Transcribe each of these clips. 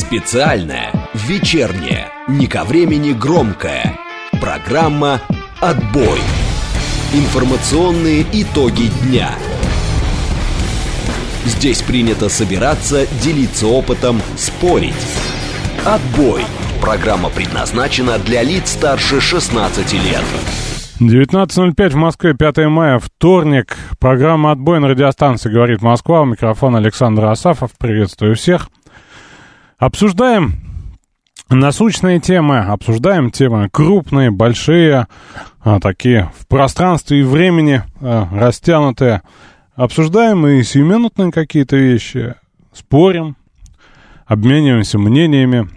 Специальная, вечерняя, не ко времени громкая программа «Отбой». Информационные итоги дня. Здесь принято собираться, делиться опытом, спорить. «Отбой». Программа предназначена для лиц старше 16 лет. 19:05 в Москве, 5 мая, вторник. Программа «Отбой» на радиостанции «Говорит Москва». У микрофона Александр Асафов. Приветствую всех. Обсуждаем насущные темы, обсуждаем темы крупные, большие, такие в пространстве и времени растянутые. Обсуждаем и сиюминутные какие-то вещи, спорим, обмениваемся мнениями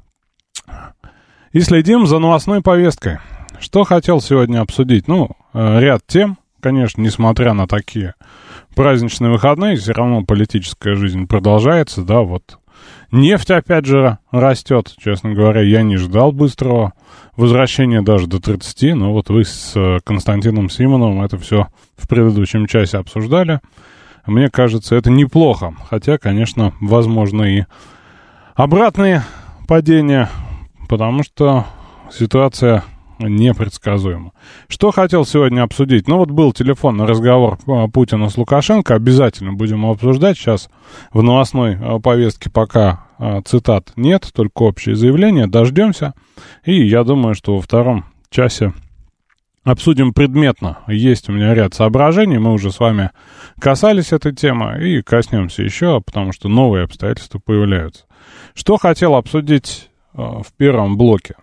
и следим за новостной повесткой. Что хотел сегодня обсудить? Ряд тем, конечно, несмотря на такие праздничные выходные, все равно политическая жизнь продолжается, да, вот. Нефть, опять же, растет, честно говоря, я не ждал быстрого возвращения даже до 30, но вот вы с Константином Симоновым это все в предыдущем часе обсуждали. Мне кажется, это неплохо, хотя, конечно, возможно и обратные падения, потому что ситуация непредсказуемо. Что хотел сегодня обсудить? Был телефонный разговор Путина с Лукашенко. Обязательно будем его обсуждать. Сейчас в новостной повестке пока цитат нет, только общее заявление. Дождемся. И я думаю, что во втором часе обсудим предметно. Есть у меня ряд соображений. Мы уже с вами касались этой темы и коснемся еще, потому что новые обстоятельства появляются. Что хотел обсудить в первом блоке?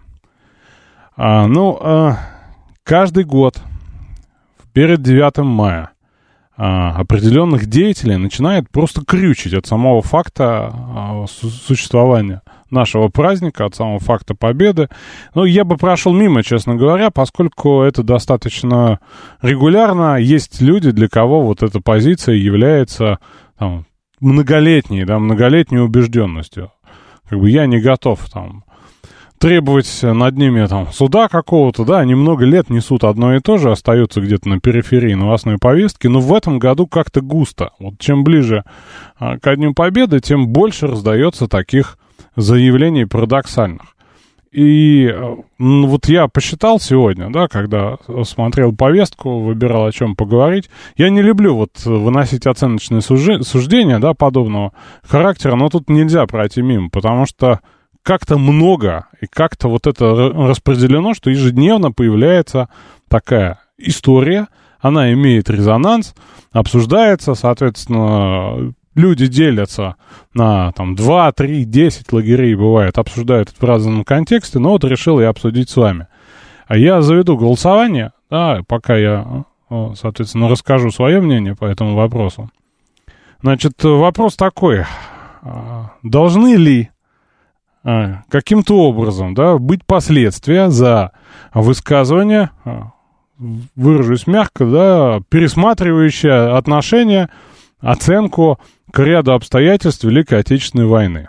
Каждый год перед 9 мая определенных деятелей начинает просто крючить от самого факта существования нашего праздника, от самого факта победы. Я бы прошел мимо, честно говоря, поскольку это достаточно регулярно. Есть люди, для кого вот эта позиция является многолетней убежденностью. Я не готов требовать над ними суда какого-то, да, они много лет несут одно и то же, остаются где-то на периферии новостной повестки, но в этом году как-то густо. Вот чем ближе ко Дню Победы, тем больше раздается таких заявлений парадоксальных. И я посчитал сегодня, да, когда смотрел повестку, выбирал, о чем поговорить. Я не люблю выносить оценочные суждения, да, подобного характера, но тут нельзя пройти мимо, потому что как-то много, и как-то это распределено, что ежедневно появляется такая история, она имеет резонанс, обсуждается, соответственно, люди делятся на 2, 3, 10 лагерей, бывает, обсуждают это в разном контексте, но решил я обсудить с вами. Я заведу голосование, да, пока я, соответственно, расскажу свое мнение по этому вопросу. Значит, вопрос такой, должны ли каким-то образом, да, быть последствия за высказывание, выражусь мягко, да, пересматривающее отношение, оценку к ряду обстоятельств Великой Отечественной войны.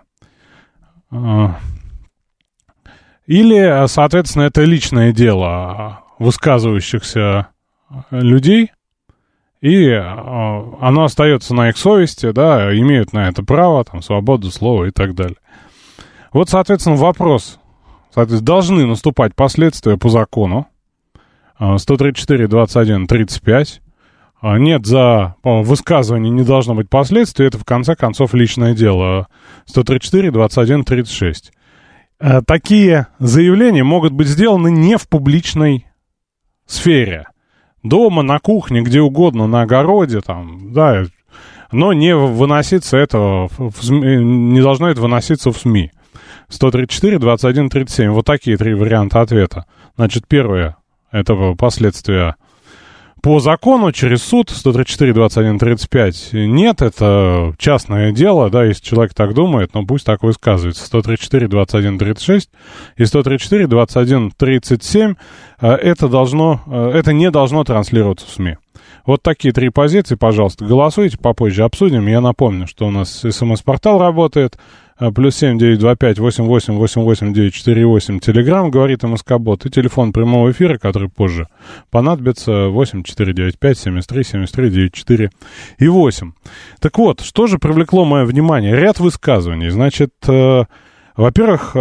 Или, соответственно, это личное дело высказывающихся людей, и оно остается на их совести, да, имеют на это право, свободу слова и так далее. Соответственно, вопрос. Должны наступать последствия по закону. 134, 21, 35. Нет, за высказывание не должно быть последствий. Это, в конце концов, личное дело. 134, 21, 36. Такие заявления могут быть сделаны не в публичной сфере. Дома, на кухне, где угодно, на огороде, да, но не выноситься это, не должно это выноситься в СМИ. 134, 21, 37. Вот такие три варианта ответа. Значит, первое, это последствия по закону, через суд. 134, 21, 35. Нет, это частное дело, да, если человек так думает, но пусть так высказывается. 134, 21, 36 и 134, 21, 37. Это не должно транслироваться в СМИ. Вот такие три позиции, пожалуйста, голосуйте, попозже обсудим. Я напомню, что у нас СМС-портал работает. +7 925 88 88 948. Телеграм говорит МСК-бот. И телефон прямого эфира, который позже понадобится, 8 495 73 73 94 и 8. Так вот, что же привлекло мое внимание? Ряд высказываний. Значит, Во-первых,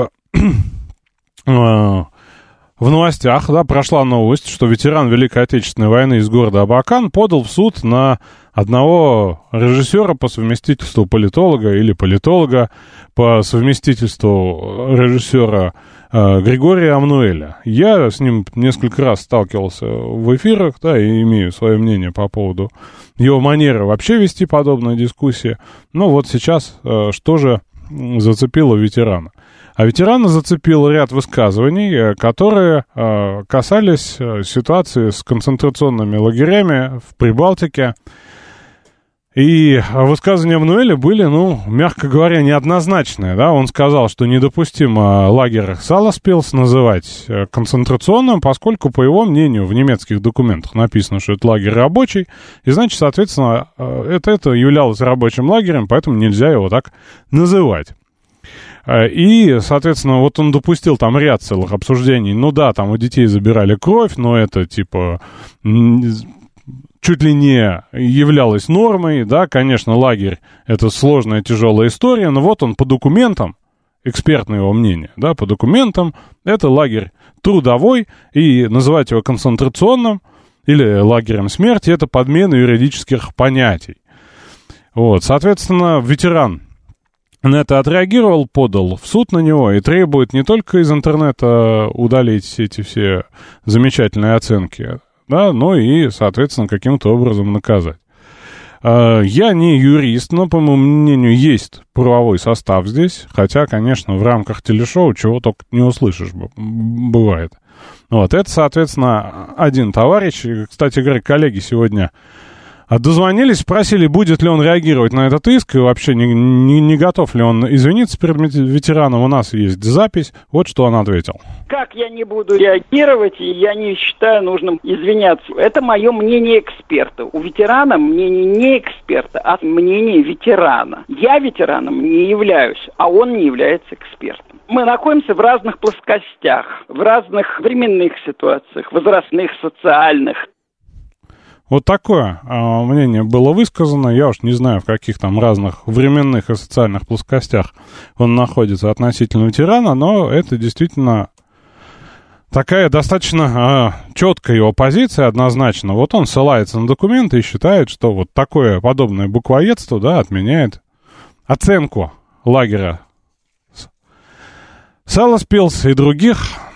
в новостях, да, прошла новость, что ветеран Великой Отечественной войны из города Абакан подал в суд на одного режиссера по совместительству политолога или политолога по совместительству режиссера Григория Амнуэля. Я с ним несколько раз сталкивался в эфирах, да, и имею свое мнение по поводу его манеры вообще вести подобные дискуссии. Но вот сейчас что же зацепило ветерана? А ветерана зацепил ряд высказываний, которые касались ситуации с концентрационными лагерями в Прибалтике. И высказывания Амнуэля были, мягко говоря, неоднозначные. Да? Он сказал, что недопустимо лагерь Саласпилс называть концентрационным, поскольку, по его мнению, в немецких документах написано, что это лагерь рабочий, и, значит, соответственно, это являлось рабочим лагерем, поэтому нельзя его так называть. И, соответственно, вот он допустил там ряд целых обсуждений. Ну да, там у детей забирали кровь, но это, типа, чуть ли не являлось нормой. Да, конечно, лагерь — это сложная, тяжелая история, но вот он по документам, экспертное его мнение, да, по документам, это лагерь трудовой, и называть его концентрационным или лагерем смерти — это подмена юридических понятий. Вот, соответственно, ветеран на это отреагировал, подал в суд на него и требует не только из интернета удалить эти все замечательные оценки, да, но и, соответственно, каким-то образом наказать. Я не юрист, но, по моему мнению, есть правовой состав здесь, хотя, конечно, в рамках телешоу чего только не услышишь, бывает. Вот, это, соответственно, один товарищ. И, кстати говоря, коллеги сегодня дозвонились, спросили, будет ли он реагировать на этот иск, и вообще не готов ли он извиниться перед ветераном. У нас есть запись, вот что он ответил. Как я не буду реагировать, и я не считаю нужным извиняться. Это мое мнение эксперта. У ветерана мнение не эксперта, а мнение ветерана. Я ветераном не являюсь, а он не является экспертом. Мы находимся в разных плоскостях, в разных временных ситуациях, возрастных, социальных. Вот такое мнение было высказано. Я уж не знаю, в каких там разных временных и социальных плоскостях он находится относительно ветерана, но это действительно такая достаточно четкая его позиция, однозначно. Вот он ссылается на документы и считает, что вот такое подобное буквоедство, да, отменяет оценку лагеря Саласпилс и других,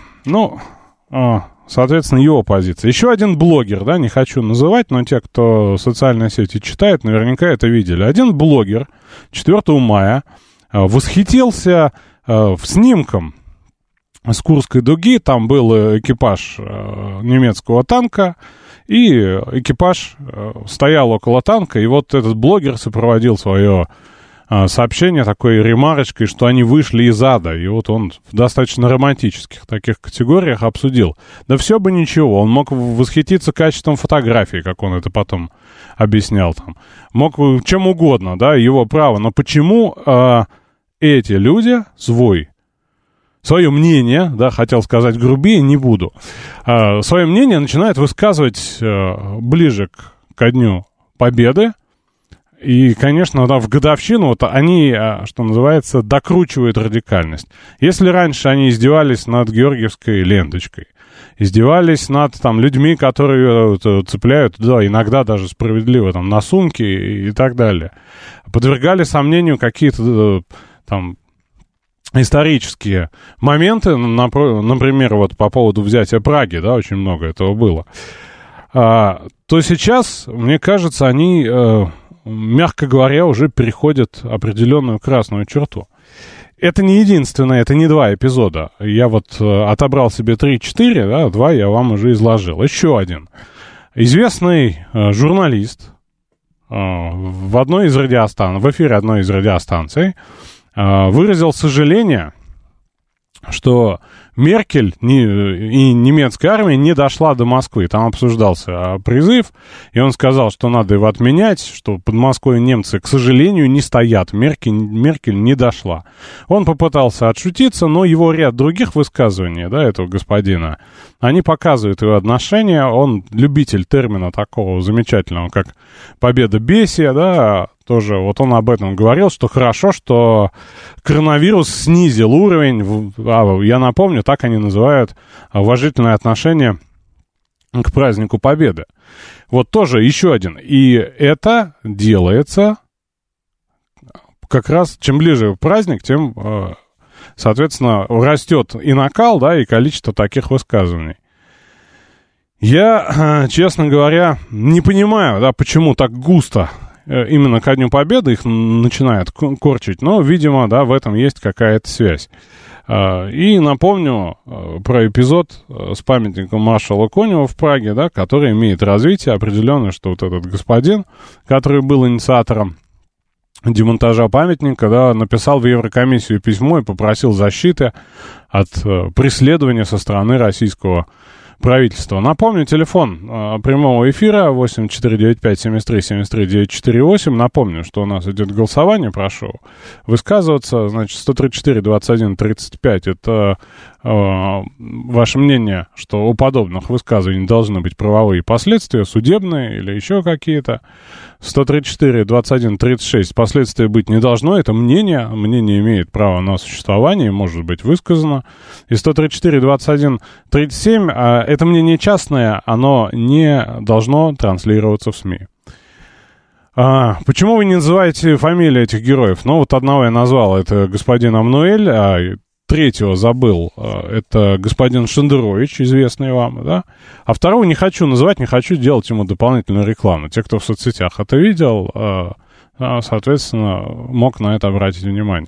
соответственно, его позиция. Еще один блогер, да, не хочу называть, но те, кто социальные сети читает, наверняка это видели. Один блогер 4 мая восхитился снимком с Курской дуги. Там был экипаж немецкого танка, и экипаж стоял около танка, и вот этот блогер сопроводил свое сообщение такой ремарочкой, что они вышли из ада. И вот он в достаточно романтических таких категориях обсудил. Да все бы ничего, он мог восхититься качеством фотографии, как он это потом объяснял там. Мог чем угодно, да, его право. Но почему эти люди свое мнение, да, хотел сказать грубее, не буду, свое мнение начинают высказывать ближе ко Дню Победы. И, конечно, да, в годовщину вот они, что называется, докручивают радикальность. Если раньше они издевались над георгиевской ленточкой, издевались над там людьми, которые цепляют, да, иногда даже справедливо, там, на сумки и так далее, подвергали сомнению какие-то там исторические моменты, например, вот по поводу взятия Праги, да, очень много этого было, то сейчас, мне кажется, они, мягко говоря, уже переходят определенную красную черту. Это не единственное, это не 2 эпизода. Я вот отобрал себе 3-4, да, 2 я вам уже изложил. Еще один. Известный журналист в эфире одной из радиостанций выразил сожаление, что Меркель и немецкая армия не дошла до Москвы. Там обсуждался призыв, и он сказал, что надо его отменять, что под Москвой немцы, к сожалению, не стоят. Меркель не дошла. Он попытался отшутиться, но его ряд других высказываний, да, этого господина, они показывают его отношение. Он любитель термина такого замечательного, как победобесие, да, тоже, вот он об этом говорил, что хорошо, что коронавирус снизил уровень, я напомню, так они называют уважительное отношение к празднику Победы. Вот тоже еще один. И это делается как раз, чем ближе праздник, тем, соответственно, растет и накал, да, и количество таких высказываний. Я, честно говоря, не понимаю, да, почему так густо именно ко Дню Победы их начинают корчить, но, видимо, да, в этом есть какая-то связь. И напомню про эпизод с памятником маршала Конева в Праге, да, который имеет развитие определенное, что вот этот господин, который был инициатором демонтажа памятника, да, написал в Еврокомиссию письмо и попросил защиты от преследования со стороны российского правительства. Напомню, телефон прямого эфира 8495-73-73-948. Напомню, что у нас идет голосование, прошу высказываться. Значит, 134-21-35 это ваше мнение, что у подобных высказываний должны быть правовые последствия, судебные или еще какие-то. 134-21-36 последствия быть не должно, это мнение имеет право на существование, может быть высказано. И 134-21-37 это мнение частное, оно не должно транслироваться в СМИ. Почему вы не называете фамилии этих героев? Ну, вот одного я назвал, это господин Амнуэль, а третьего забыл, это господин Шендерович, известный вам, да? А второго не хочу называть, не хочу делать ему дополнительную рекламу. Те, кто в соцсетях это видел, соответственно, мог на это обратить внимание.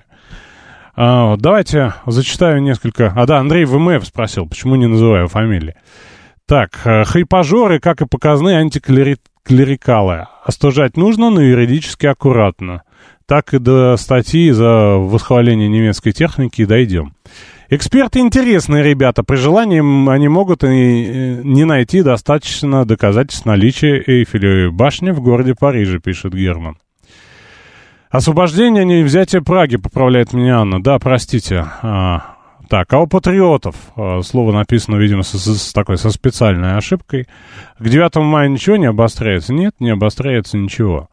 Давайте зачитаю несколько... да, Андрей ВМФ спросил, почему не называю фамилии. Так, хайпажоры, как и показные антиклерикалы. Остужать нужно, но юридически аккуратно. Так и до статьи за восхваление немецкой техники дойдем. Эксперты интересные ребята. При желании они могут и не найти достаточно доказательств наличия Эйфелевой башни в городе Париже, пишет Герман. Освобождение, не взятие Праги, поправляет меня Анна. Да, простите. Так, а у патриотов, слово написано, видимо, со специальной ошибкой. К 9 мая ничего не обостряется? Нет, не обостряется ничего.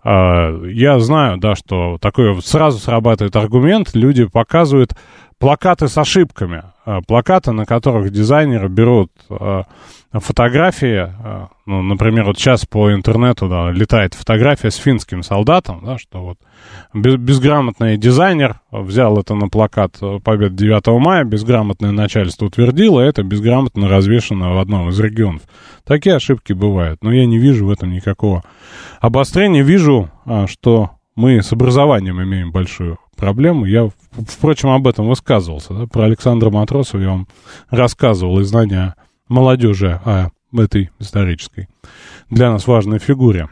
Я знаю, да, что такой сразу срабатывает аргумент, люди показывают плакаты с ошибками, плакаты, на которых дизайнеры берут фотографии, ну, например, вот сейчас по интернету, да, летает фотография с финским солдатом, да, что вот безграмотный дизайнер взял это на плакат Победы 9 мая, безграмотное начальство утвердило, это безграмотно развешено в одном из регионов. Такие ошибки бывают, но я не вижу в этом никакого обострения. Вижу, что мы с образованием имеем большую проблему. Я, впрочем, об этом высказывался. Да? Про Александра Матросова я вам рассказывал из знания молодежи о этой исторической для нас важной фигуре.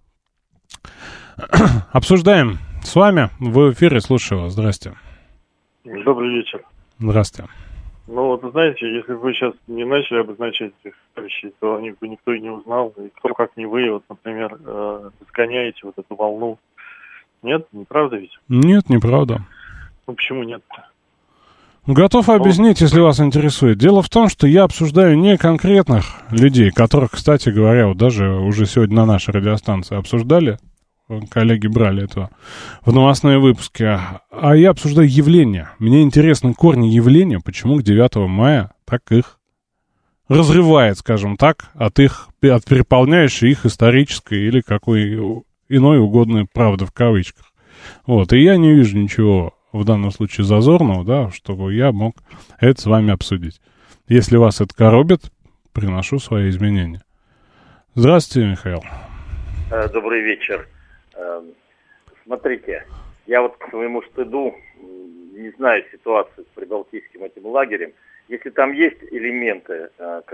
Обсуждаем с вами в эфире. Слушаю вас. Здрасте. Добрый вечер. Здравствуйте. Ну, вот знаете, если бы вы сейчас не начали обозначать этих товарищей, то они бы никто и не узнал. И кто, как не вы, вот, например, сгоняете вот эту волну. Нет? Неправда ведь? Нет, неправда. Ну, почему нет? Готов объяснить, если вас интересует. Дело в том, что я обсуждаю не конкретных людей, которых, кстати говоря, вот даже уже сегодня на нашей радиостанции обсуждали, коллеги брали это в новостные выпуски, а я обсуждаю явления. Мне интересны корни явления, почему к 9 мая так их разрывает, скажем так, от переполняющей их исторической или какой иной угодной правды в кавычках. Вот, и я не вижу ничего в данном случае зазорного, да, чтобы я мог это с вами обсудить. Если вас это коробит, приношу свои изменения. Здравствуйте, Михаил. Добрый вечер. Смотрите, я вот к своему стыду не знаю ситуацию с прибалтийским этим лагерем. Если там есть элементы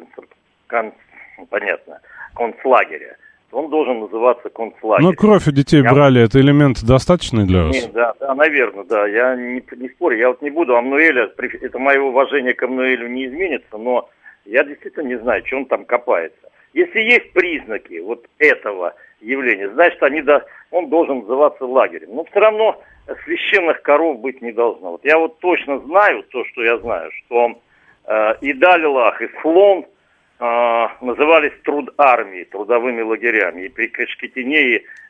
концлагеря, то он должен называться концлагерем. Но кровь у детей брали, это элемент достаточный для вас? Нет, да, наверное, да. Я не спорю, я вот не буду Амнуэля, это мое уважение к Амнуэлю не изменится, но я действительно не знаю, что он там копается. Если есть признаки вот этого явления, значит, он должен называться лагерем. Но все равно священных коров быть не должно. Вот я вот точно знаю то, что я знаю, что и Далилах, и Схлон назывались трудармией, трудовыми лагерями. И при Кашкетине, и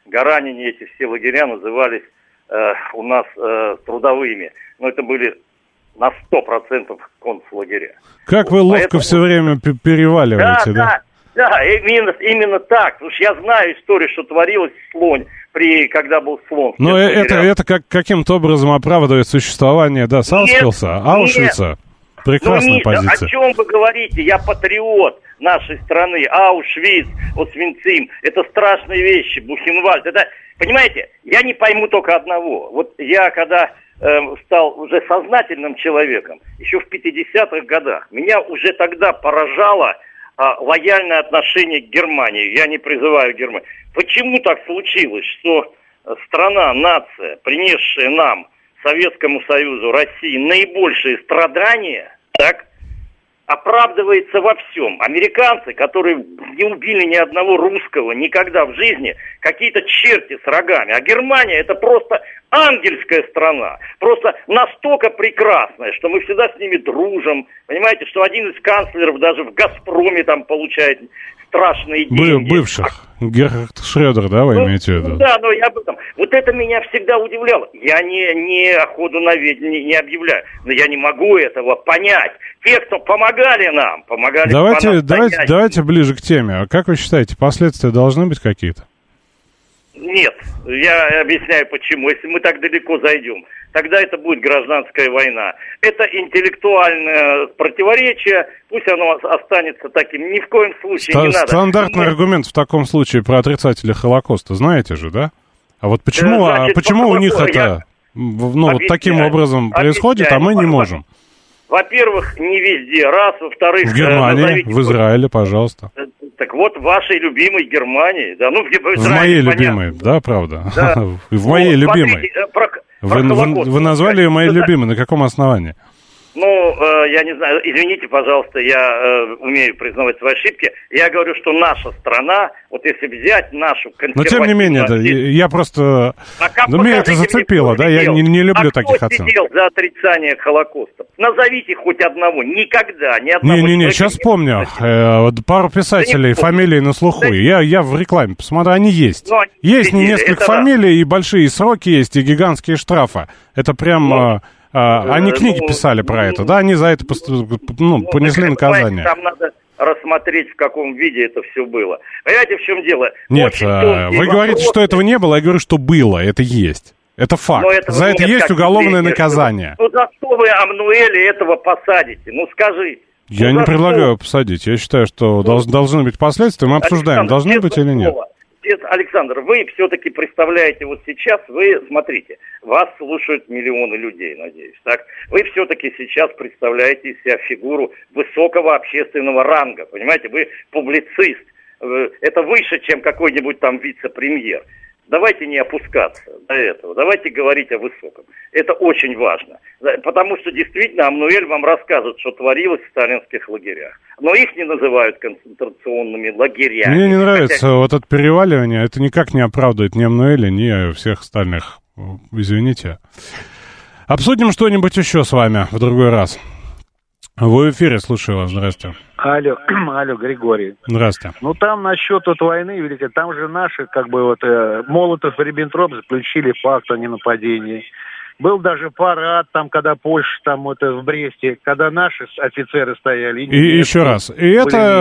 Гаранини, эти все лагеря назывались у нас трудовыми. Но это были на 100% концлагеря. Как вы ловко все время переваливаете, да? Да, именно так. Потому что я знаю историю, что творилось в Слоне, когда был Слон. Но это каким-то образом оправдывает существование, да, Саускилса, Аушвица. Прекрасная позиция. О чем вы говорите? Я патриот нашей страны. Аушвиц, Освенцим. Это страшные вещи. Бухенвальд. Это, понимаете, я не пойму только одного. Вот я когда стал уже сознательным человеком, еще в 50-х годах, меня уже тогда поражало лояльное отношение к Германии. Я не призываю Германию. Почему так случилось, что страна, нация, принесшая нам, Советскому Союзу, России, наибольшие страдания, так, оправдывается во всем? Американцы, которые не убили ни одного русского никогда в жизни, какие-то черти с рогами. А Германия это просто ангельская страна, просто настолько прекрасная, что мы всегда с ними дружим. Понимаете, что один из канцлеров даже в «Газпроме» там получает страшные деньги. Бывших. Герхард Шредер, да, вы имеете в виду? Да, но я об этом. Вот это меня всегда удивляло. Я не охоту на ведь не объявляю, но я не могу этого понять. Те, кто помогали нам, помогали. Давайте ближе к теме. А как вы считаете, последствия должны быть какие-то? Нет, я объясняю почему. Если мы так далеко зайдем, тогда это будет гражданская война. Это интеллектуальное противоречие, пусть оно останется таким. Ни в коем случае не надо. Стандартный аргумент в таком случае про отрицателей Холокоста, знаете же, да? А вот почему у них это вот таким образом происходит, а мы не можем? Во-первых, не везде, раз. Во-вторых... В Германии, в Израиле, пожалуйста. Так вот, в вашей любимой Германии. Да, ну, в моей любимой, да, правда? Да. В моей любимой. Вы назвали ее моей любимой, на каком основании? Ну, я не знаю, извините, пожалуйста, я умею признавать свои ошибки. Я говорю, что наша страна, вот если взять нашу консервативную... Но тем не менее, да, я просто... меня это зацепило, да, я не люблю таких оценок. Кто сидел за отрицание Холокоста? Назовите хоть одного, никогда, ни одного... Не, сейчас вспомню, пару писателей, фамилии на слуху, я в рекламе посмотрю, они есть. Есть несколько фамилий, и большие сроки есть, и гигантские штрафы. Это прям... Они книги писали про это, да? Они за это понесли наказание. Там надо рассмотреть, в каком виде это все было. Понимаете, в чем дело? Нет, вы говорите, что этого не было, я говорю, что было, это есть. Это факт. За это есть уголовное наказание. Ну за что вы Амнуэля этого посадите? Ну скажите. Я не предлагаю посадить. Я считаю, что должны быть последствия. Мы обсуждаем, должны быть или нет. Александр, вы все-таки представляете вот сейчас, вы, смотрите, вас слушают миллионы людей, надеюсь, так? Вы все-таки сейчас представляете из себя фигуру высокого общественного ранга, понимаете? Вы публицист, это выше, чем какой-нибудь там вице-премьер. Давайте не опускаться до этого, давайте говорить о высоком. Это очень важно, потому что действительно Амнуэль вам расскажет, что творилось в сталинских лагерях. Но их не называют концентрационными лагерями. Мне не нравится вот это переваливание, это никак не оправдывает ни Амнуэля, ни всех остальных. Извините. Обсудим что-нибудь еще с вами в другой раз. Вы в эфире, слушаю вас, здрасте. Алло, Григорий. Здрасте. Ну, там насчет вот войны, видите, там же наши, как бы вот, Молотов и Риббентроп заключили факт о ненападении. Был даже парад там, когда Польша, там, вот, в Бресте, когда наши офицеры стояли. И еще раз, и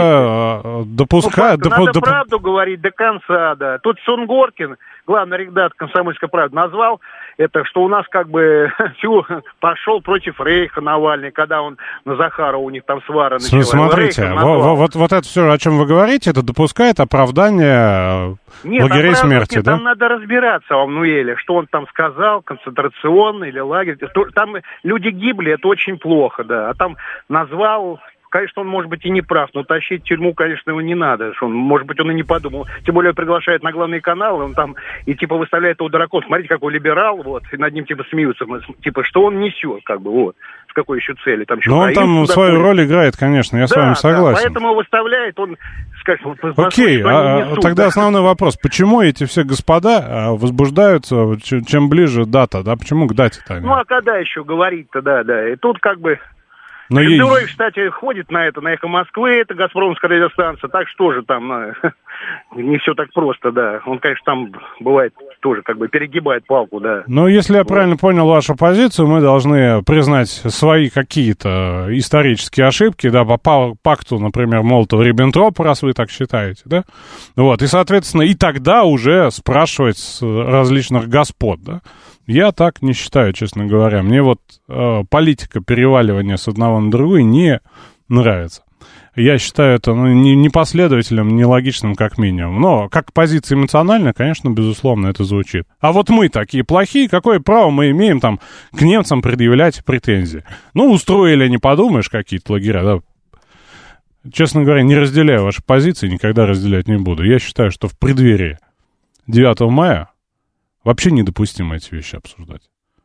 это допускают... Надо правду говорить до конца, да. Тут Сунгоркин, главный редактор «Комсомольской правды», назвал это, что у нас как бы пошел против Рейха Навальный, когда он на Захарова у них там свара началась. Смотрите, вот это все, о чем вы говорите, это допускает оправдание лагерей смерти, нет, да? Там надо разбираться в Амнуэле, что он там сказал, концентрационный или лагерь. Там люди гибли, это очень плохо, да. А там назвал... Конечно, он, может быть, и не прав, но тащить в тюрьму, конечно, его не надо. Может быть, он и не подумал. Тем более, он приглашает на главные каналы, он там и, типа, выставляет его дураком. Смотрите, какой либерал, вот, и над ним, типа, смеются. Типа, что он несет, как бы, вот. С какой еще цели. Там, но он там свою роль играет, конечно, я с вами согласен. Да, поэтому выставляет, он, скажем... Окей, тогда основной вопрос. Почему эти все господа возбуждаются, чем ближе дата, да? Почему к дате-то? Ну, а когда еще говорить-то, да. И тут, как бы... Шендерович, кстати, ходит на «Эхо Москвы», это «Газпромская» радиостанция, так что тоже там не все так просто, да. Он, конечно, там бывает тоже как бы перегибает палку, да. Но если я правильно понял вашу позицию, мы должны признать свои какие-то исторические ошибки, да, по пакту, например, Молотова-Риббентропа, раз вы так считаете, да? Вот, и, соответственно, и тогда уже спрашивать с различных господ, да? Я так не считаю, честно говоря. Мне вот политика переваливания с одного на другой не нравится. Я считаю это непоследовательным, нелогичным как минимум. Но как позиция эмоциональная, конечно, безусловно, это звучит. А вот мы такие плохие, какое право мы имеем там к немцам предъявлять претензии? Ну, устроили, не подумаешь, какие-то лагеря, да? Честно говоря, не разделяю ваши позиции, никогда разделять не буду. Я считаю, что в преддверии 9 мая вообще недопустимо эти вещи обсуждать.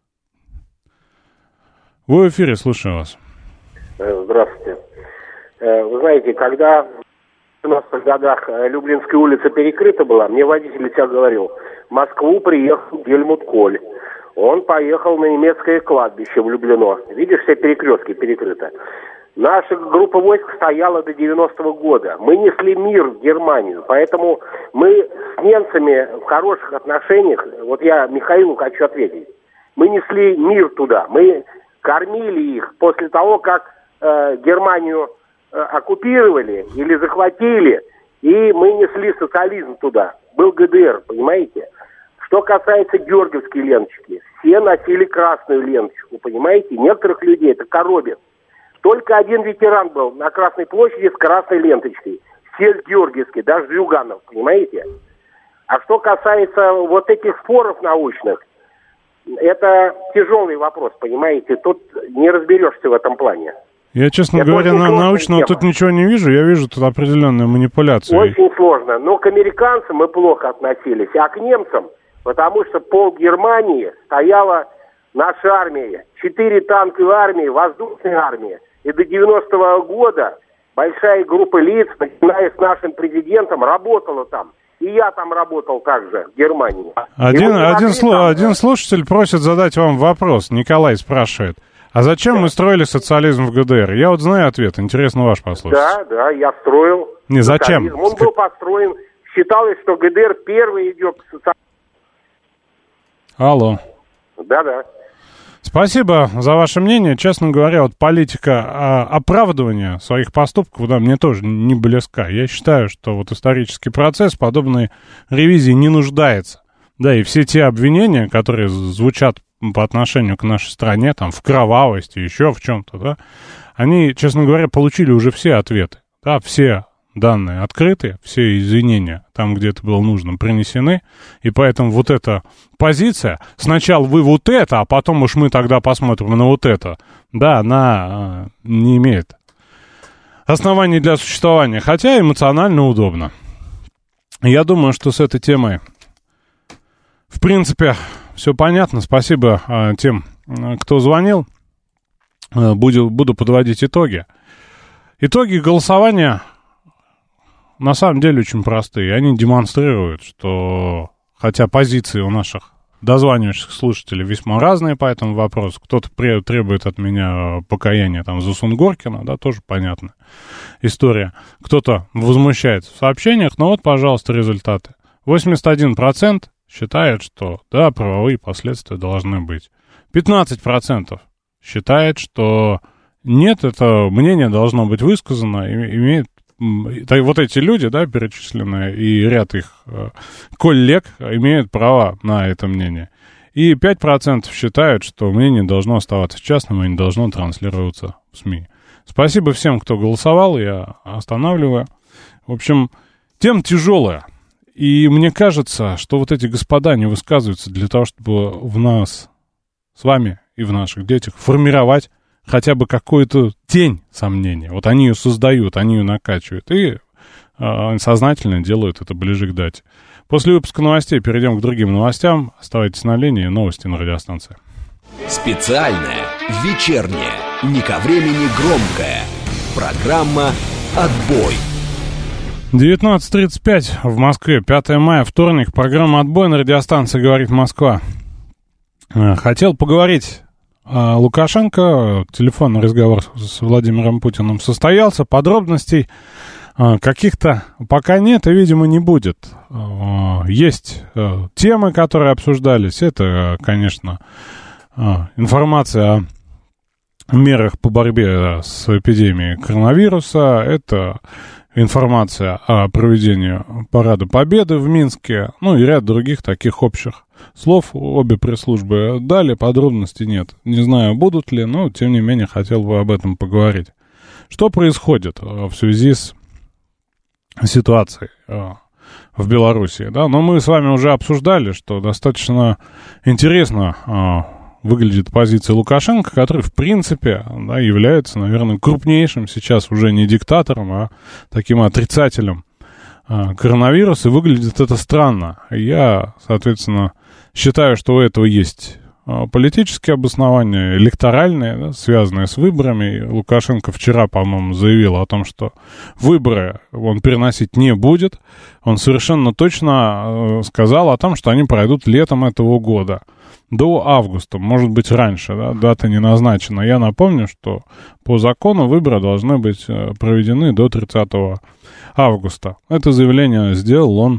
Вы в эфире, слушаю вас. Здравствуйте. Вы знаете, когда в 90-х годах Люблинская улица перекрыта была, мне водитель тебя говорил, в Москву приехал Гельмут Коль. Он поехал на немецкое кладбище в Люблино. Видишь, все перекрестки перекрыты. Наша группа войск стояла до 90-го года. Мы несли мир в Германию, поэтому мы с немцами в хороших отношениях, вот я Михаилу хочу ответить, мы несли мир туда, мы кормили их после того, как Германию оккупировали или захватили, и мы несли социализм туда. Был ГДР, понимаете? Что касается георгиевской ленточки, все носили красную ленточку, понимаете? Некоторых людей это коробит. Только один ветеран был на Красной площади с красной ленточкой. Все георгиевские, даже Зюганов, понимаете? А что касается вот этих споров научных, это тяжелый вопрос, понимаете? Тут не разберешься в этом плане. Я, честно говоря, научного тут ничего не вижу. Я вижу тут определенную манипуляцию. Очень сложно. Но к американцам мы плохо относились, а к немцам, потому что пол Германии стояла наша армия. 4 танковые армии, воздушная армия. И до 90-го года большая группа лиц, начиная с нашим президентом, работала там. И я там работал также, в Германии. Один слушатель просит задать вам вопрос. Николай спрашивает. А зачем мы строили социализм в ГДР? Я вот знаю ответ. Интересно ваш послушать. Да, я строил. Не, зачем? Он был построен. Считалось, что ГДР первый идет к социализму. Алло. Да. Спасибо за ваше мнение. Честно говоря, вот политика оправдывания своих поступков, да, мне тоже не близка. Я считаю, что вот исторический процесс подобной ревизии не нуждается. Да, и все те обвинения, которые звучат по отношению к нашей стране, там, в кровавости, еще в чем-то, да, они, честно говоря, получили уже все ответы. Да, все данные открыты, все извинения там, где это было нужно, принесены, и поэтому вот эта позиция, сначала вы вот это, а потом уж мы тогда посмотрим на вот это, да, она не имеет оснований для существования, хотя эмоционально удобно. Я думаю, что с этой темой, в принципе, все понятно. Спасибо тем, кто звонил. Буду подводить итоги. Итоги голосования на самом деле очень простые. Они демонстрируют, что, хотя позиции у наших дозванивающих слушателей весьма разные по этому вопросу, кто-то требует от меня покаяния там за Сунгоркина, да, тоже понятная история. Кто-то возмущается в сообщениях, но вот, пожалуйста, результаты. 81% считает, что, да, правовые последствия должны быть. 15% считает, что нет, это мнение должно быть высказано, имеет вот эти люди, да, перечисленные, и ряд их коллег имеют право на это мнение. И 5% считают, что мнение должно оставаться частным и не должно транслироваться в СМИ. Спасибо всем, кто голосовал, я останавливаю. В общем, тема тяжелая. И мне кажется, что вот эти господа не высказываются для того, чтобы в нас, с вами и в наших детях формировать хотя бы какую-то тень сомнения. Вот они ее создают, они ее накачивают и сознательно делают это ближе к дате. После выпуска новостей перейдем к другим новостям. Оставайтесь на линии. Новости на радиостанции. Специальная, вечерняя, не ко времени громкая. Программа «Отбой». 19:35 в Москве, 5 мая, вторник. Программа «Отбой» на радиостанции «Говорит Москва». Хотел поговорить Лукашенко, телефонный разговор с Владимиром Путиным состоялся, подробностей каких-то пока нет и, видимо, не будет. Есть темы, которые обсуждались, это, конечно, информация о мерах по борьбе с эпидемией коронавируса, это информация о проведении Парада Победы в Минске, ну и ряд других таких общих слов обе пресс-службы дали, подробностей нет. Не знаю, будут ли, но, тем не менее, хотел бы об этом поговорить. Что происходит в связи с ситуацией в Беларуси? Да? Но мы с вами уже обсуждали, что достаточно интересно выглядит позиция Лукашенко, который, в принципе, да, является, наверное, крупнейшим сейчас уже не диктатором, а таким отрицателем коронавируса, и выглядит это странно. Я, соответственно, считаю, что у этого есть политические обоснования, электоральные, да, связанные с выборами. И Лукашенко вчера, по-моему, заявил о том, что выборы он переносить не будет. Он совершенно точно сказал о том, что они пройдут летом этого года. До августа, может быть, раньше, да, дата не назначена. Я напомню, что по закону выборы должны быть проведены до 30 августа. Это заявление сделал он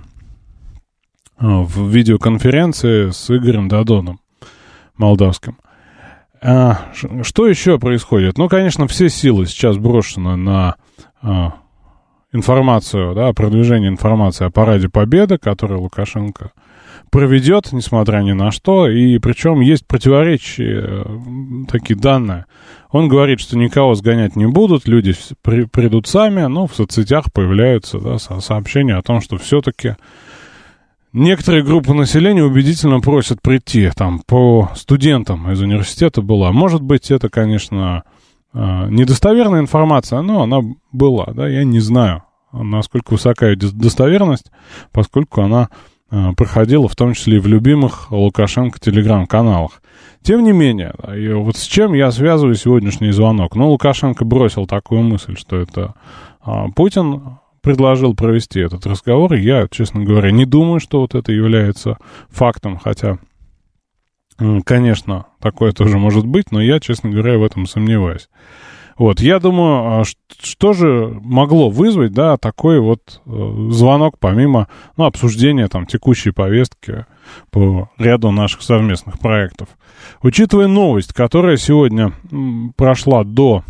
в видеоконференции с Игорем Додоном, молдавским. Что еще происходит? Ну, конечно, все силы сейчас брошены на информацию, да, продвижение информации о Параде Победы, который Лукашенко проведет, несмотря ни на что, и причем есть противоречия, такие данные. Он говорит, что никого сгонять не будут, люди придут сами, но в соцсетях появляются, да, сообщения о том, что все-таки некоторые группы населения убедительно просят прийти, там, по студентам из университета была. Может быть, это, конечно, недостоверная информация, но она была, да, я не знаю, насколько высока ее достоверность, поскольку она проходила в том числе и в любимых Лукашенко телеграм-каналах. Тем не менее, и вот с чем я связываю сегодняшний звонок? Ну, Лукашенко бросил такую мысль, что это Путин предложил провести этот разговор. Я, честно говоря, не думаю, что вот это является фактом, хотя, конечно, такое тоже может быть, но я, честно говоря, в этом сомневаюсь. Вот, я думаю, что же могло вызвать, да, такой вот звонок, помимо, ну, обсуждения там текущей повестки по ряду наших совместных проектов. Учитывая новость, которая сегодня прошла до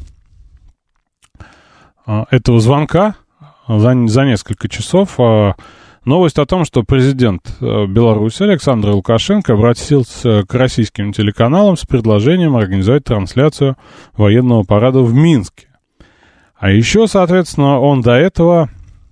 этого звонка, за несколько часов, новость о том, что президент Беларуси Александр Лукашенко обратился к российским телеканалам с предложением организовать трансляцию военного парада в Минске. А еще, соответственно, он до этого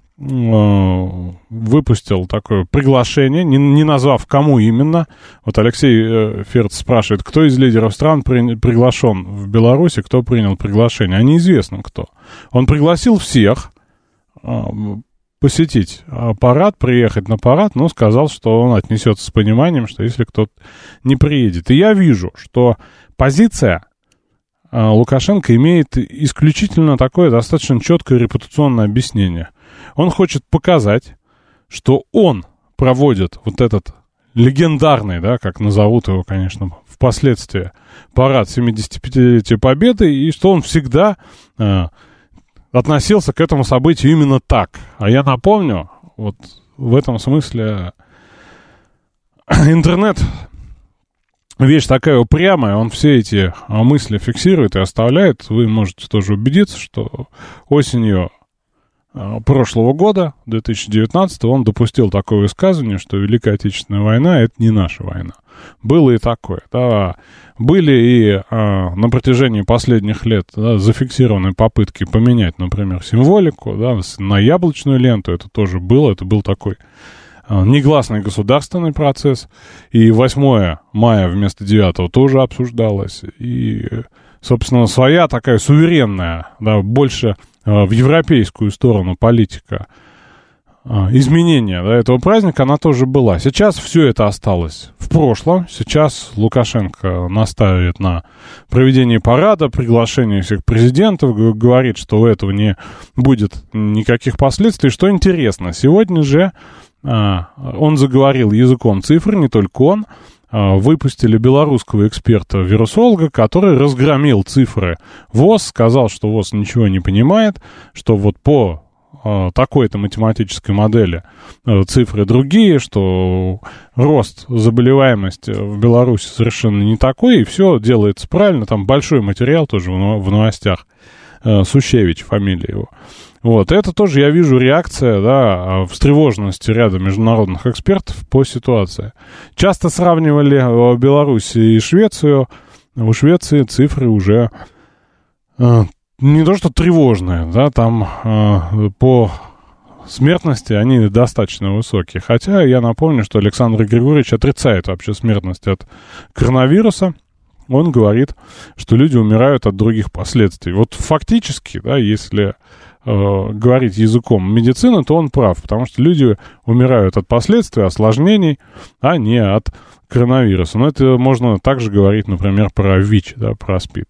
выпустил такое приглашение, не назвав, кому именно. Вот Алексей Ферц спрашивает, кто из лидеров стран приглашен в Беларуси, кто принял приглашение. А неизвестно кто. Он пригласил всех посетить парад, приехать на парад, но сказал, что он отнесется с пониманием, что если кто-то не приедет. И я вижу, что позиция Лукашенко имеет исключительно такое достаточно четкое репутационное объяснение. Он хочет показать, что он проводит вот этот легендарный, да, как назовут его, конечно, впоследствии, парад 75-летия Победы, и что он всегда относился к этому событию именно так. А я напомню, вот в этом смысле интернет вещь такая упрямая, он все эти мысли фиксирует и оставляет. Вы можете тоже убедиться, что осенью прошлого года, 2019, он допустил такое высказывание, что Великая Отечественная война — это не наша война. Было и такое, да. Были и на протяжении последних лет, да, зафиксированы попытки поменять, например, символику, да, на яблочную ленту. Это тоже было, это был такой негласный государственный процесс. И 8 мая вместо 9 тоже обсуждалось. И, собственно, своя такая суверенная, да, больше в европейскую сторону политика изменения, да, этого праздника, она тоже была. Сейчас все это осталось в прошлом. Сейчас Лукашенко настаивает на проведении парада, приглашении всех президентов, говорит, что у этого не будет никаких последствий. Что интересно, сегодня же он заговорил языком цифр, не только он. выпустили белорусского эксперта-вирусолога, который разгромил цифры ВОЗ, сказал, что ВОЗ ничего не понимает, что вот по такой-то математической модели цифры другие, что рост заболеваемости в Беларуси совершенно не такой, и все делается правильно. Там большой материал тоже в новостях. Сущевич, фамилия его. Вот, это тоже, я вижу, реакция, да, встревоженности ряда международных экспертов по ситуации. Часто сравнивали Беларусь и Швецию. У Швеции цифры уже не то что тревожные, да, там по смертности они достаточно высокие. Хотя я напомню, что Александр Григорьевич отрицает вообще смертность от коронавируса. Он говорит, что люди умирают от других последствий. Вот фактически, да, если говорить языком медицины, то он прав, потому что люди умирают от последствий, осложнений, а не от коронавируса. Но это можно также говорить, например, про ВИЧ, да, про СПИД.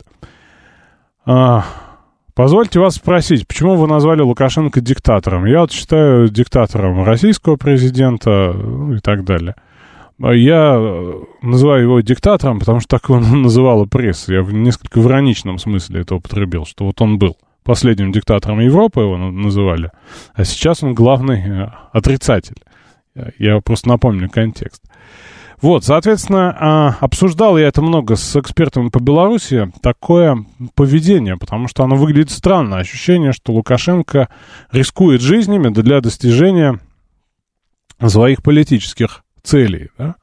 Позвольте вас спросить, почему вы назвали Лукашенко диктатором? Я вот считаю диктатором российского президента, ну, и так далее. Я называю его диктатором, потому что так его называла пресса. Я в несколько в ироничном смысле это употребил, что вот он был последним диктатором Европы, его называли, а сейчас он главный отрицатель. Я просто напомню контекст. Вот, соответственно, обсуждал я это много с экспертами по Беларуси, такое поведение, потому что оно выглядит странно. Ощущение, что Лукашенко рискует жизнями для достижения своих политических целей, да?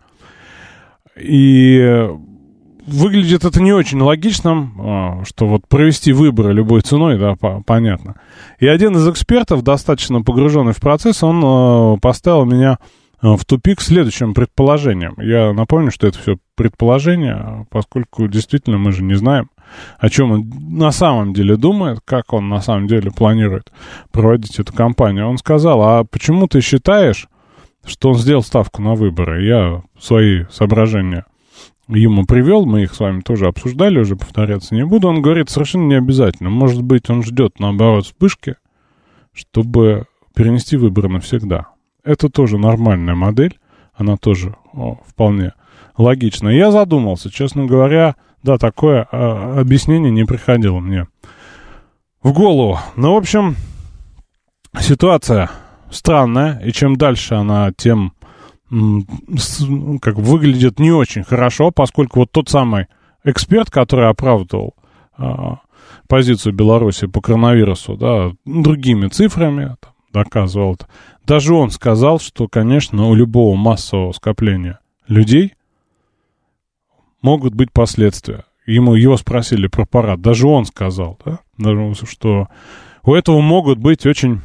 И выглядит это не очень логичным, что вот провести выборы любой ценой, да, понятно. И один из экспертов, достаточно погруженный в процесс, он поставил меня в тупик следующим предположением. Я напомню, что это все предположение, поскольку действительно мы же не знаем, о чем он на самом деле думает, как он на самом деле планирует проводить эту кампанию. Он сказал, а почему ты считаешь, что он сделал ставку на выборы? Я свои соображения ему привел, мы их с вами тоже обсуждали, уже повторяться не буду. Он говорит, совершенно не обязательно. Может быть, он ждет, наоборот, вспышки, чтобы перенести выборы навсегда. Это тоже нормальная модель, она тоже вполне логична. Я задумался, честно говоря, да, такое объяснение не приходило мне в голову. Ну, в общем, ситуация странная, и чем дальше она, тем как выглядит не очень хорошо, поскольку вот тот самый эксперт, который оправдывал позицию Беларуси по коронавирусу, да, другими цифрами там, доказывал это, даже он сказал, что, конечно, у любого массового скопления людей могут быть последствия. Его спросили про парад, даже он сказал, да, даже, что у этого могут быть очень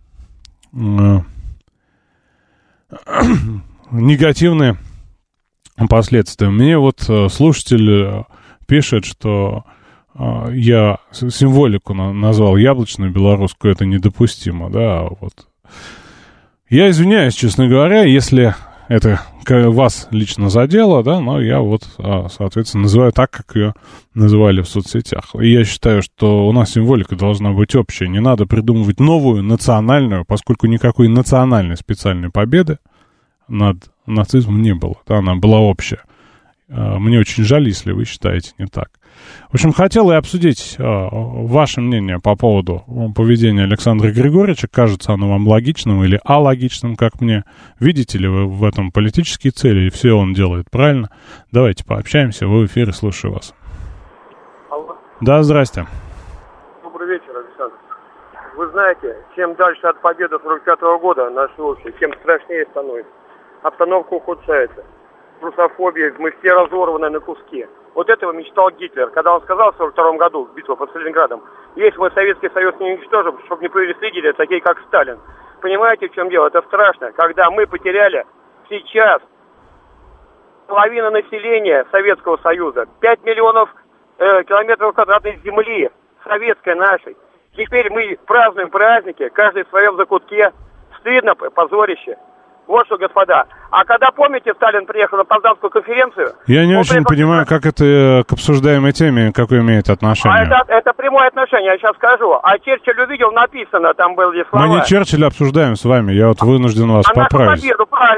негативные последствия. Мне вот слушатель пишет, что я символику назвал яблочную белорусскую, это недопустимо, да, вот. Я извиняюсь, честно говоря, если это вас лично задело, да, но я вот, соответственно, называю так, как ее называли в соцсетях. И я считаю, что у нас символика должна быть общая, не надо придумывать новую национальную, поскольку никакой национальной специальной победы над нацизмом не было, да, она была общая. Мне очень жаль, если вы считаете не так. В общем, хотел я обсудить ваше мнение по поводу поведения Александра Григорьевича. Кажется оно вам логичным или алогичным, как мне? Видите ли вы в этом политические цели, и все он делает правильно? Давайте пообщаемся, вы в эфире, слушаю вас. Алло. Да, здрасте. Добрый вечер, Александр. Вы знаете, чем дальше от победы 45-го года нашей общей, тем страшнее становится. Обстановка ухудшается. Русофобия, мы все разорваны на куски. Вот этого мечтал Гитлер, когда он сказал в 1942 году, в битву под Сталинградом, если мы Советский Союз не уничтожим, чтобы не появились лидеры, такие как Сталин. Понимаете, в чем дело? Это страшно, когда мы потеряли сейчас половину населения Советского Союза, 5 миллионов километров квадратной земли, советской нашей. Теперь мы празднуем праздники, каждый в своем закутке. Стыдно, позорище. Вот что, господа. А когда, помните, Сталин приехал на Потсдамскую конференцию... Я не очень понимаю, как это к обсуждаемой теме, какое имеет отношение. Это прямое отношение, я сейчас скажу. А Черчилль увидел, написано, там были слова. Мы не Черчилля обсуждаем с вами, я вот вынужден вас поправить. Нашу победу, правильно.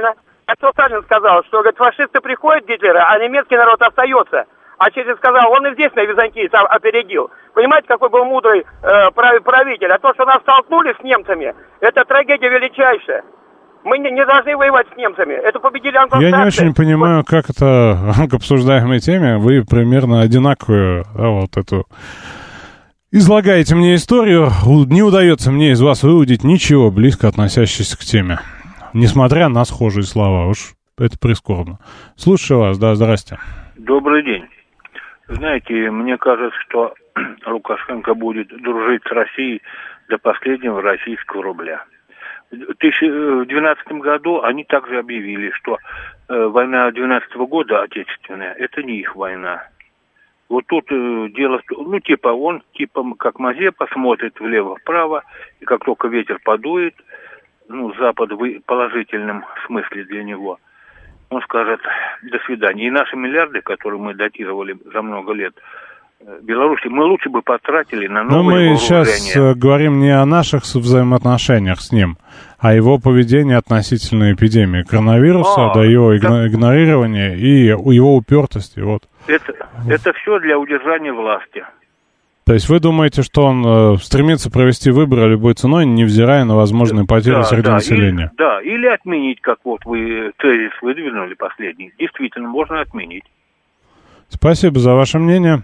что Сталин сказал, что, говорит, фашисты приходят, Гитлера, а немецкий народ остается. А Черчилль сказал, он и здесь на византийц опередил. Понимаете, какой был мудрый правитель? А то, что нас столкнули с немцами, это трагедия величайшая. Мы не должны воевать с немцами. Это победили англосаксы. Я не очень понимаю, как это к обсуждаемой теме. Вы примерно одинаковую, вот эту... излагаете мне историю. Не удается мне из вас выудить ничего близко относящееся к теме. Несмотря на схожие слова. Уж это прискорбно. Слушаю вас. Да, здрасте. Добрый день. Знаете, мне кажется, что Лукашенко будет дружить с Россией до последнего российского рубля. В 2012 году они также объявили, что война 2012 года отечественная, это не их война. Вот тут дело, он как Мазепа смотрит влево-вправо, и как только ветер подует, Запад в положительном смысле для него, он скажет «до свидания». И наши миллиарды, которые мы датировали за много лет Беларуси, мы лучше бы потратили на новые вооружения. Но мы сейчас говорим не о наших взаимоотношениях с ним, а его поведении относительно эпидемии коронавируса, до его игнорирования и его упертости. Вот. Это все для удержания власти. То есть вы думаете, что он стремится провести выборы любой ценой, невзирая на возможные потери среди населения? Или отменить, как вот вы тезис выдвинули последний. Действительно, можно отменить. Спасибо за ваше мнение.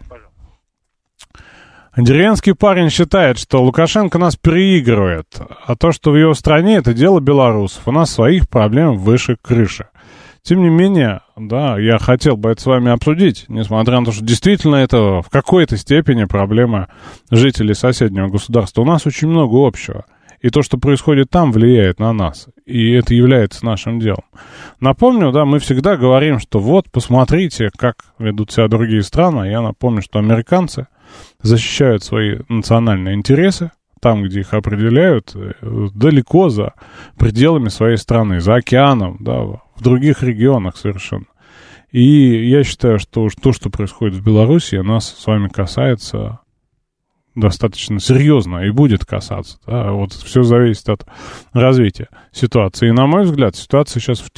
Деревенский парень считает, что Лукашенко нас переигрывает, а то, что в его стране, это дело белорусов. У нас своих проблем выше крыши. Тем не менее, да, я хотел бы это с вами обсудить, несмотря на то, что действительно это в какой-то степени проблема жителей соседнего государства. У нас очень много общего. И то, что происходит там, влияет на нас. И это является нашим делом. Напомню, да, мы всегда говорим, что вот, посмотрите, как ведут себя другие страны. Я напомню, что американцы защищают свои национальные интересы там, где их определяют, далеко за пределами своей страны, за океаном, да, в других регионах совершенно. И я считаю, что то, что происходит в Беларуси, нас с вами касается достаточно серьезно и будет касаться. Да? Вот все зависит от развития ситуации. И, на мой взгляд, ситуация сейчас в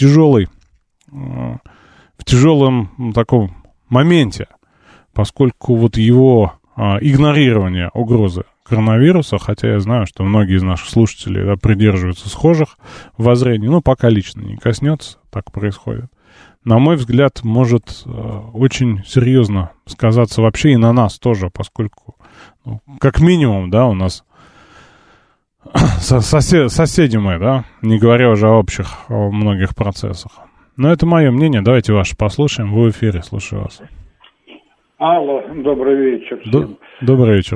тяжелом таком моменте, поскольку вот его игнорирование угрозы коронавируса, хотя я знаю, что многие из наших слушателей придерживаются схожих воззрений, но пока лично не коснется, так происходит. На мой взгляд, может очень серьезно сказаться вообще и на нас тоже, поскольку, как минимум, да, у нас соседи мы, да, не говоря уже о многих процессах. Но это мое мнение, давайте ваше послушаем, вы в эфире, слушаю вас. Алло, добрый вечер всем. Добрый вечер.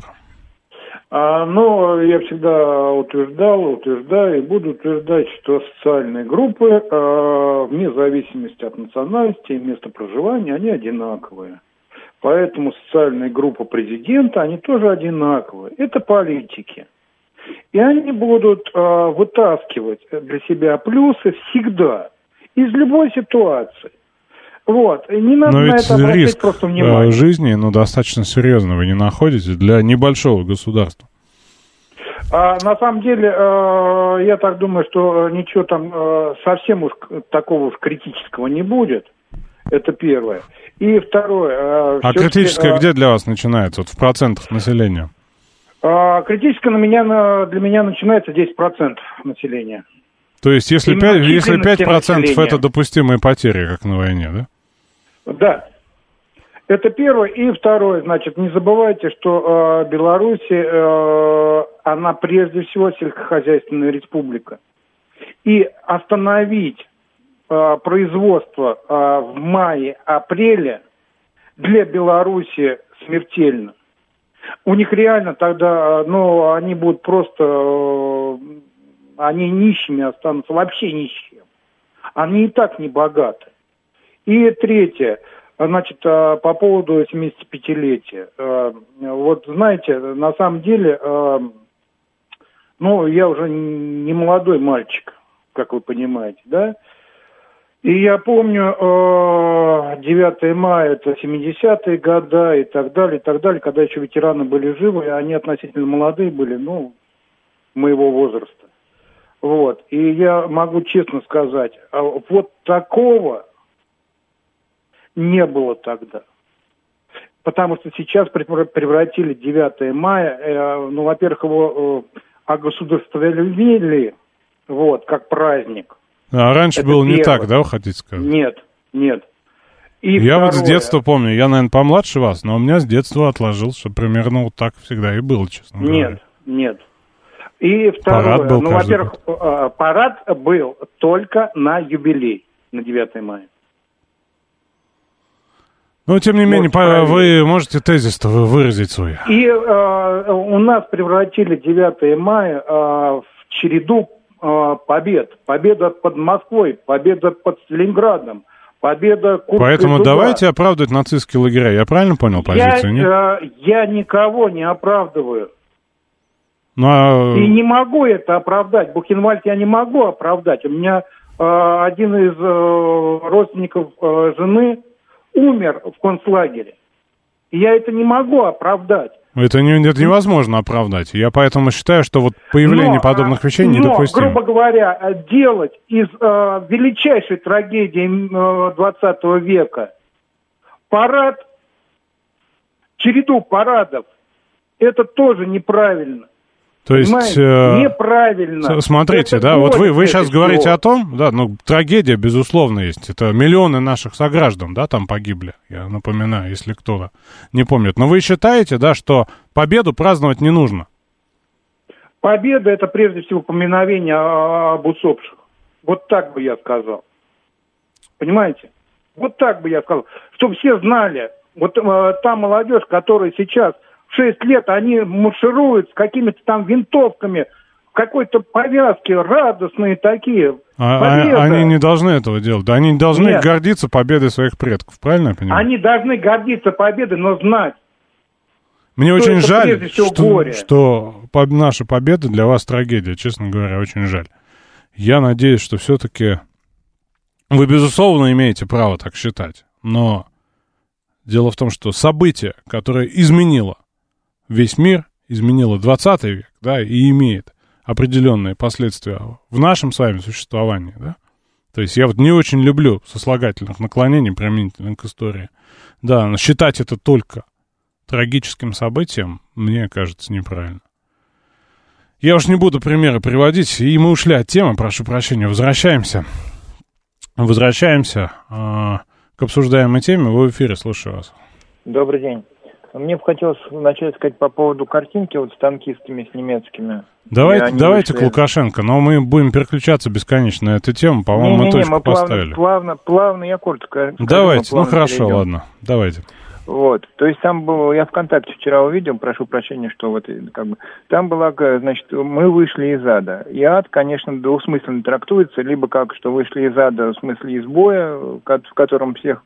Я всегда утверждаю и буду утверждать, что социальные группы, вне зависимости от национальности и места проживания, они одинаковые. Поэтому социальные группы президента, они тоже одинаковые. Это политики. И они будут вытаскивать для себя плюсы всегда, из любой ситуации. Вот, и не надо на это обращать просто внимание. Но ведь риск жизни, достаточно серьезно, вы не находите, для небольшого государства? На самом деле, я так думаю, что ничего там совсем уж такого уж критического не будет. Это первое. И второе. А критическое где для вас начинается, вот в процентах населения? Критическое для меня начинается 10% населения. То есть, если 5% это допустимые потери, как на войне, да? Да. Это первое. И второе, не забывайте, что Беларусь, она прежде всего сельскохозяйственная республика. И остановить производство в мае-апреле для Беларуси смертельно. У них реально тогда, они будут просто, они нищими останутся, вообще нищими. Они и так не богаты. И третье, по поводу 75-летия. Вот знаете, на самом деле, я уже не молодой мальчик, как вы понимаете, да? И я помню 9 мая, это 70-е годы и так далее, когда еще ветераны были живы, и они относительно молодые были, моего возраста. Вот. И я могу честно сказать, вот такого не было тогда. Потому что сейчас превратили 9 мая, ну, во-первых, его огосударствовали, вот, как праздник. А раньше это было первое. Не так, да, вы хотите сказать? Нет. И я второе. Вот с детства помню, я, наверное, помладше вас, но у меня с детства отложилось, что примерно вот так всегда и было, честно говоря. Нет. И второе, парад был, ну, во-первых, парад был только на юбилей, на 9 мая. Ну, тем не менее, вы можете тезис-то выразить свой. И у нас превратили 9 мая в череду побед. Победа под Москвой, победа под Сталинградом, победа Курской Поэтому дуга. Давайте оправдывать нацистские лагеря. Я правильно понял позицию? Я никого не оправдываю. Ну, И не могу это оправдать. Бухенвальд я не могу оправдать. У меня один из родственников жены умер в концлагере. И я это не могу оправдать. Это невозможно оправдать. Я поэтому считаю, что вот появление подобных вещей недопустимо. Грубо говоря, делать из величайшей трагедии 20 века парад, череду парадов, это тоже неправильно. То есть, неправильно. Смотрите, это да, вот вы сейчас говорите о том, да, ну, трагедия, безусловно, есть. Это миллионы наших сограждан, да, там погибли, я напоминаю, если кто-то не помнит. Но вы считаете, да, что победу праздновать не нужно? Победа — это прежде всего поминовение об усопших. Вот так бы я сказал. Понимаете? Вот так бы я сказал. Чтобы все знали, вот та молодежь, которая сейчас... В 6 лет они маршируют с какими-то там винтовками, в какой-то повязке, радостные такие. Они не должны этого делать. Да, они должны гордиться победой своих предков, правильно я понимаю? Они должны гордиться победой, но знать. Мне очень жаль, что наша победа для вас трагедия, честно говоря, очень жаль. Я надеюсь, что все-таки вы, безусловно, имеете право так считать, но дело в том, что событие, которое изменило весь мир, изменило 20 век, да, и имеет определенные последствия в нашем с вами существовании, да. То есть я вот не очень люблю сослагательных наклонений применительно к истории. Да, но считать это только трагическим событием, мне кажется, неправильно. Я уж не буду примеры приводить, и мы ушли от темы, прошу прощения, возвращаемся к обсуждаемой теме. Вы в эфире, слушаю вас. Добрый день. Мне бы хотелось вначале сказать по поводу картинки вот с танкистами, с немецкими. Давайте к Лукашенко, но мы будем переключаться бесконечно на эту тему, по-моему, мы точку поставили. Плавно, я коротко. Давайте, хорошо, перейдем. Ладно, давайте. Вот, то есть там было, я ВКонтакте вчера увидел, прошу прощения, что вот как бы, там была, значит, мы вышли из ада. И ад, конечно, двусмысленно трактуется, либо как, что вышли из ада, в смысле из боя, в котором всех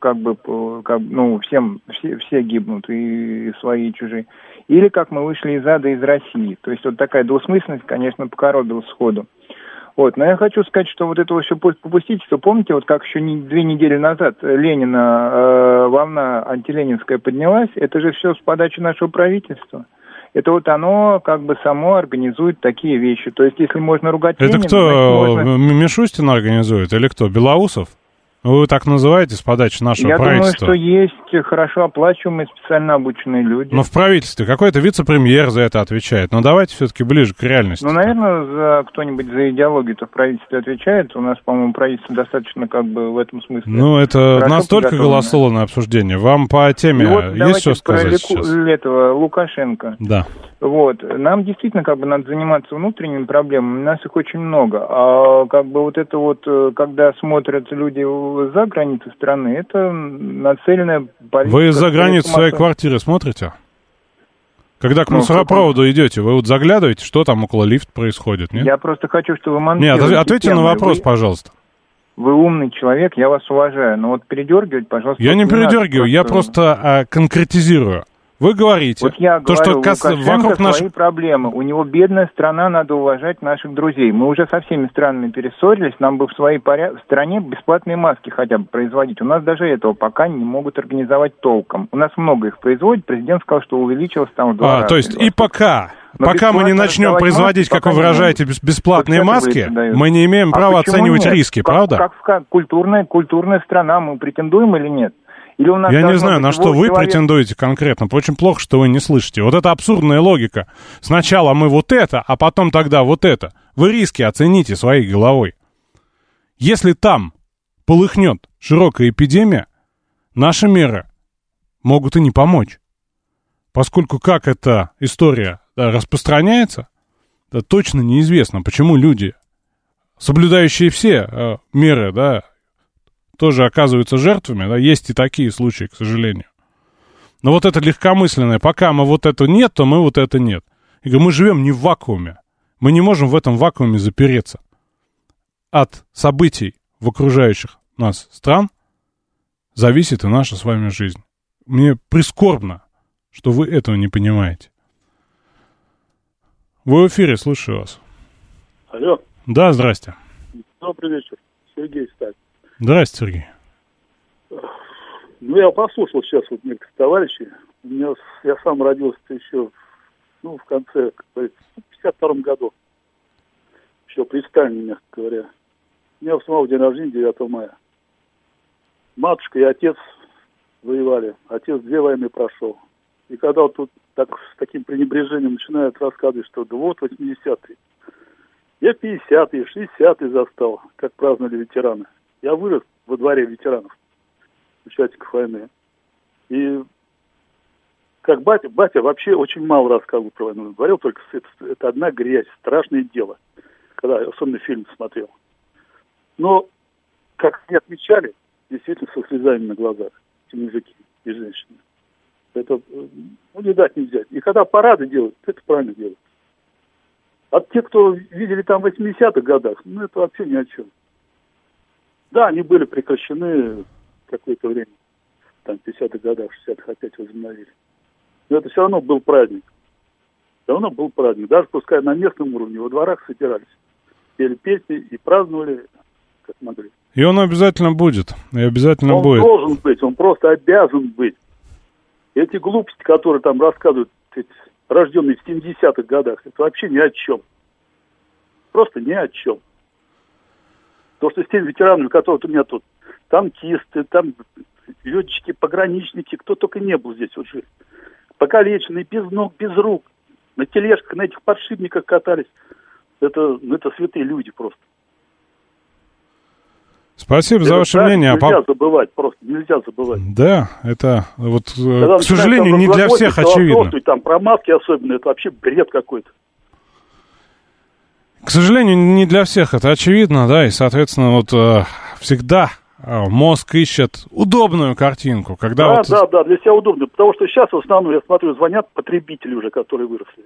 все гибнут, и свои, и чужие. Или как мы вышли из ада из России. То есть вот такая двусмысленность, конечно, покоробила сходу. Вот, но я хочу сказать, что вот это все попустительство, помните, вот как еще 2 недели назад Ленина, волна антиленинская поднялась, это же все с подачи нашего правительства. Это вот оно как бы само организует такие вещи. То есть если можно ругать Ленина... Это кто, Мишустин организует или кто, Белоусов? Вы так называете с подачи нашего правительства? Я думаю, что есть хорошо оплачиваемые, специально обученные люди. Но в правительстве какой-то вице-премьер за это отвечает. Но давайте все-таки ближе к реальности. Ну, наверное, кто-нибудь за идеологию-то в правительстве отвечает. У нас, по-моему, правительство достаточно как бы в этом смысле. Ну, это настолько голословное обсуждение. Вам по теме есть что сказать сейчас? Этого Лукашенко. Да. Вот. Нам действительно как бы надо заниматься внутренними проблемами, у нас их очень много. А как бы вот это вот, когда смотрят люди за границей страны, это нацеленная политика. Вы за границей своей квартиры смотрите? Когда к мусоропроводу идете, вы вот заглядываете, что там около лифта происходит, нет? Я просто хочу, чтобы вы монтировали. Нет, ответьте на вопрос, пожалуйста. Вы умный человек, я вас уважаю, но вот передергивать, пожалуйста... Я не передергиваю, я просто конкретизирую. Вы говорите, вот я говорю, вокруг свои проблемы. У него бедная страна, надо уважать наших друзей. Мы уже со всеми странами перессорились, нам бы в своей стране бесплатные маски хотя бы производить. У нас даже этого пока не могут организовать толком. У нас много их производят, президент сказал, что увеличилось там в 2 раза. То есть и пока пока мы не начнем производить, как вы выражаете, бесплатные маски, мы не имеем права оценивать риски, правда? Как культурная страна, мы претендуем или нет? Или у нас я не знаю, на что вы претендуете конкретно. Очень плохо, что вы не слышите. Вот это абсурдная логика. Сначала мы вот это, а потом тогда вот это. Вы риски оцените своей головой. Если там полыхнет широкая эпидемия, наши меры могут и не помочь. Поскольку как эта история распространяется, точно неизвестно, почему люди, соблюдающие все меры, тоже оказываются жертвами, есть и такие случаи, к сожалению. Но вот это легкомысленное, пока мы вот это нет, то мы вот это нет. Я говорю, мы живем не в вакууме, мы не можем в этом вакууме запереться. От событий в окружающих нас стран зависит и наша с вами жизнь. Мне прискорбно, что вы этого не понимаете. Вы в эфире, слушаю вас. Алло. Да, здрасте. Добрый вечер. Сергей Сталин. Здрасте, Сергей. Я послушал сейчас вот некоторых товарищей. Я сам родился еще, в конце, как говорится, в 52-м году. Еще при Сталине, мягко говоря. У меня в самого день рождения 9 мая. Матушка и отец воевали. Отец 2 войны прошел. И когда вот тут с таким пренебрежением начинают рассказывать, что да вот 80-е. Я 50-е, 60-е застал, как праздновали ветераны. Я вырос во дворе ветеранов, участников войны. И как батя вообще очень мало рассказывал про войну. Говорил только, это одна грязь, страшное дело, когда особенно фильм смотрел. Но, как они отмечали, действительно со слезами на глазах, эти мужики и женщины. Это не дать не взять. И когда парады делают, это правильно делают. А те, кто видели там в 80-х годах, это вообще ни о чем. Да, они были прекращены какое-то время, там, в 50-х годах, в 60-х опять возобновили. Но это все равно был праздник. Все равно был праздник. Даже пускай на местном уровне, во дворах собирались. Пели песни и праздновали, как могли. И он обязательно будет. И обязательно он будет. Он должен быть, он просто обязан быть. Эти глупости, которые там рассказывают, рожденные в 70-х годах, это вообще ни о чем. Просто ни о чем. То, что с теми ветеранами, которые у меня тут, танкисты, там летчики, пограничники, кто только не был здесь уже. Покалеченные, без ног, без рук, на тележках, на этих подшипниках катались. Это святые люди просто. Спасибо за ваше мнение. Нельзя забывать, просто нельзя забывать. Да, это вот, когда к сожалению, не для всех очевидно. Там про маски особенно, это вообще бред какой-то. К сожалению, не для всех это очевидно, да, и, соответственно, вот всегда мозг ищет удобную картинку, когда Да, для себя удобно, потому что сейчас в основном, я смотрю, звонят потребители уже, которые выросли.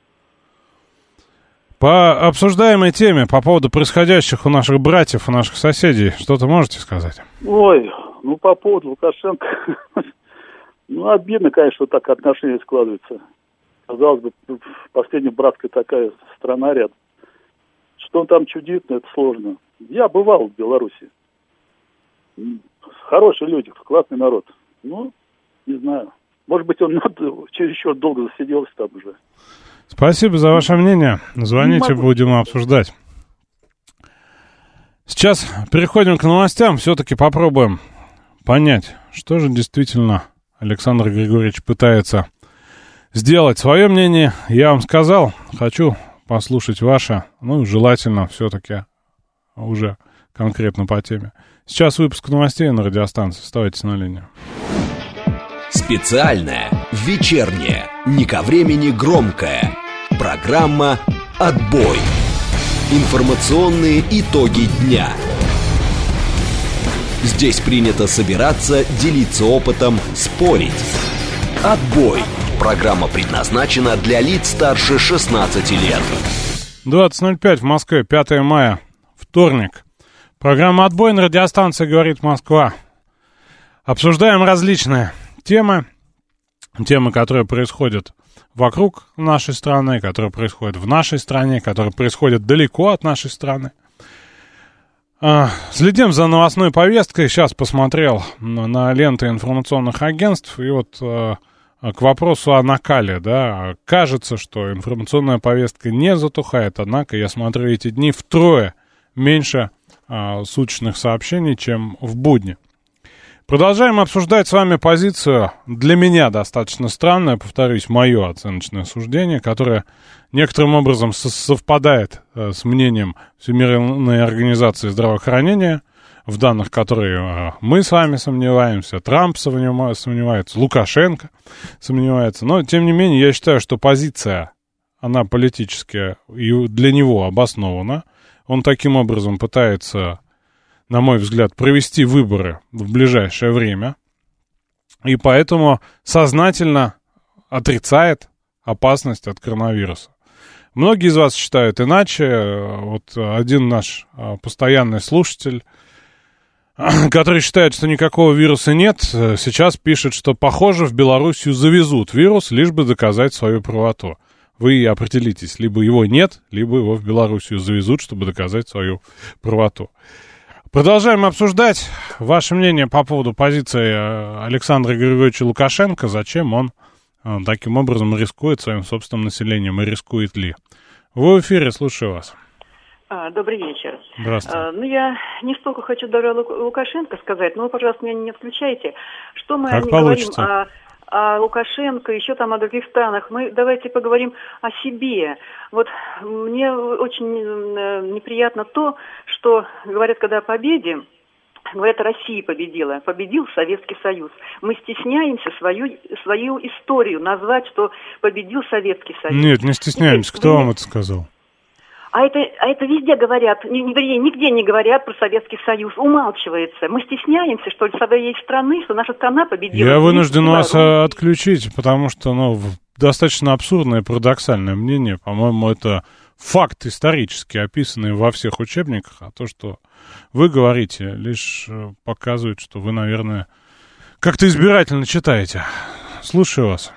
По обсуждаемой теме, по поводу происходящих у наших братьев, у наших соседей, что-то можете сказать? Ой, по поводу Лукашенко, обидно, конечно, так отношения складываются. Казалось бы, последняя братская такая страна рядом. Что он там чудит, это сложно. Я бывал в Беларуси. Хорошие люди, классный народ. Не знаю. Может быть, он чересчур долго засиделся там уже. Спасибо за ваше мнение. Звоните, будем обсуждать. Сейчас переходим к новостям. Все-таки попробуем понять, что же действительно Александр Григорьевич пытается сделать. Свое мнение я вам сказал. Хочу послушать ваше. Желательно все-таки уже конкретно по теме. Сейчас выпуск новостей на радиостанции. Оставайтесь на линии. Специальная, вечерняя, не ко времени громкая. Программа «Отбой». Информационные итоги дня. Здесь принято собираться, делиться опытом, спорить. «Отбой». Программа предназначена для лиц старше 16 лет. 20:05 в Москве, 5 мая, вторник. Программа «Отбой» на радиостанции «Говорит Москва». Обсуждаем различные темы, которые происходят вокруг нашей страны, которые происходят в нашей стране, которые происходят далеко от нашей страны. Следим за новостной повесткой. Сейчас посмотрел на ленты информационных агентств, и вот к вопросу о накале, да, кажется, что информационная повестка не затухает, однако я смотрю эти дни втрое меньше суточных сообщений, чем в будни. Продолжаем обсуждать с вами позицию, для меня достаточно странная, повторюсь, мое оценочное суждение, которое некоторым образом совпадает с мнением Всемирной организации здравоохранения, в данных, которые мы с вами сомневаемся, Трамп сомневается, Лукашенко сомневается. Но, тем не менее, я считаю, что позиция, она политически и для него обоснована. Он таким образом пытается, на мой взгляд, провести выборы в ближайшее время. И поэтому сознательно отрицает опасность от коронавируса. Многие из вас считают иначе. Вот один наш постоянный слушатель, который считает, что никакого вируса нет, сейчас пишет, что, похоже, в Белоруссию завезут вирус, лишь бы доказать свою правоту. Вы определитесь, либо его нет, либо его в Белоруссию завезут, чтобы доказать свою правоту. Продолжаем обсуждать ваше мнение по поводу позиции Александра Григорьевича Лукашенко. Зачем он таким образом рискует своим собственным населением и рискует ли? Вы в эфире, слушаю вас. Добрый вечер. Здравствуйте. Я не столько хочу Дарья Лукашенко сказать, но вы, пожалуйста, меня не отключайте. Что мы как говорим получится. о Лукашенко, еще там о других странах. Мы давайте поговорим о себе. Вот мне очень неприятно то, что говорят, когда о победе, говорят, Россия победила. Победил Советский Союз. Мы стесняемся свою историю назвать, что победил Советский Союз. Нет, не стесняемся. Кто вам это сказал? А это везде говорят, нигде не говорят про Советский Союз, умалчивается. Мы стесняемся, что ли, своей страны, что наша страна победила. Я вынужден вас отключить, потому что, достаточно абсурдное и парадоксальное мнение. По-моему, это факт исторически описанный во всех учебниках, а то, что вы говорите, лишь показывает, что вы, наверное, как-то избирательно читаете. Слушаю вас.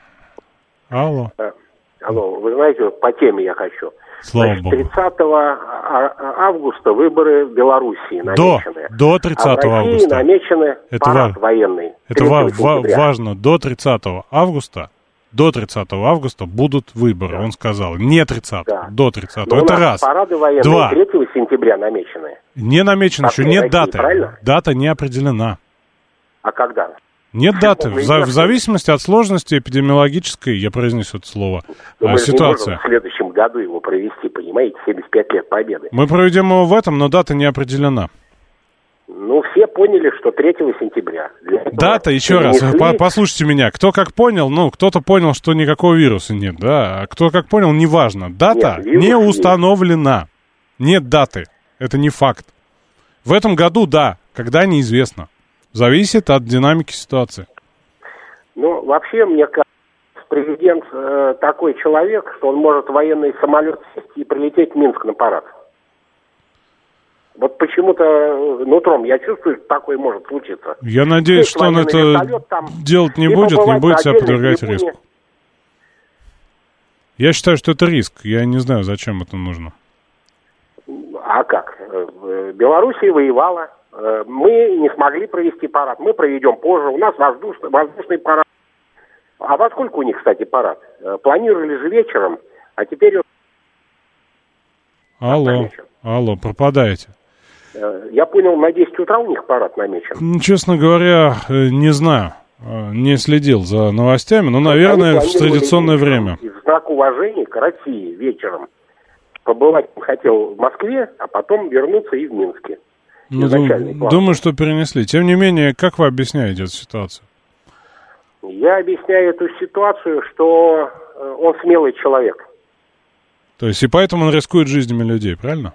Алло. Алло, вы знаете, по теме я хочу. Слава Богу. 30 августа выборы в Белоруссии намечены. До 30 а в России августа. намечены парад военный. Это важно. До 30 августа. До 30 августа будут выборы, он сказал. Не 30, до 30. Но это у нас раз. Парады военные 2. 3 сентября намечены. Не намечено еще, нет даты. Правильно? Дата не определена. А когда? Нет даты. В зависимости от сложности эпидемиологической, я произнесу это слово, мы ситуация. Не можем в следующем году его провести, понимаете, 75 лет Победы. Мы проведем его в этом, но дата не определена. Все поняли, что 3 сентября. Дата, еще раз, послушайте меня. Кто как понял, кто-то понял, что никакого вируса нет, да? А кто как понял, неважно. Дата не установлена. Нет даты. Это не факт. В этом году, да, когда неизвестно. Зависит от динамики ситуации. Вообще, мне кажется, президент такой человек, что он может в военный самолет сесть и прилететь в Минск на парад. Вот почему-то нутром я чувствую, что такое может случиться. Я надеюсь, что он это делать не будет себя подвергать риску. Я считаю, что это риск. Я не знаю, зачем это нужно. А как? Белоруссия воевала. Мы не смогли провести парад. Мы проведем позже. У нас воздушный парад. А во сколько у них, кстати, парад? Планировали же вечером, а теперь... Алло, пропадаете. Я понял, на 10 утра у них парад намечен. Честно говоря, не знаю. Не следил за новостями, но, наверное, в традиционное время. В знак уважения к России вечером. Побывать хотел в Москве, а потом вернуться и в Минске. Думаю, что перенесли. Тем не менее, как вы объясняете эту ситуацию? Я объясняю эту ситуацию, что он смелый человек. То есть и поэтому он рискует жизнями людей, правильно?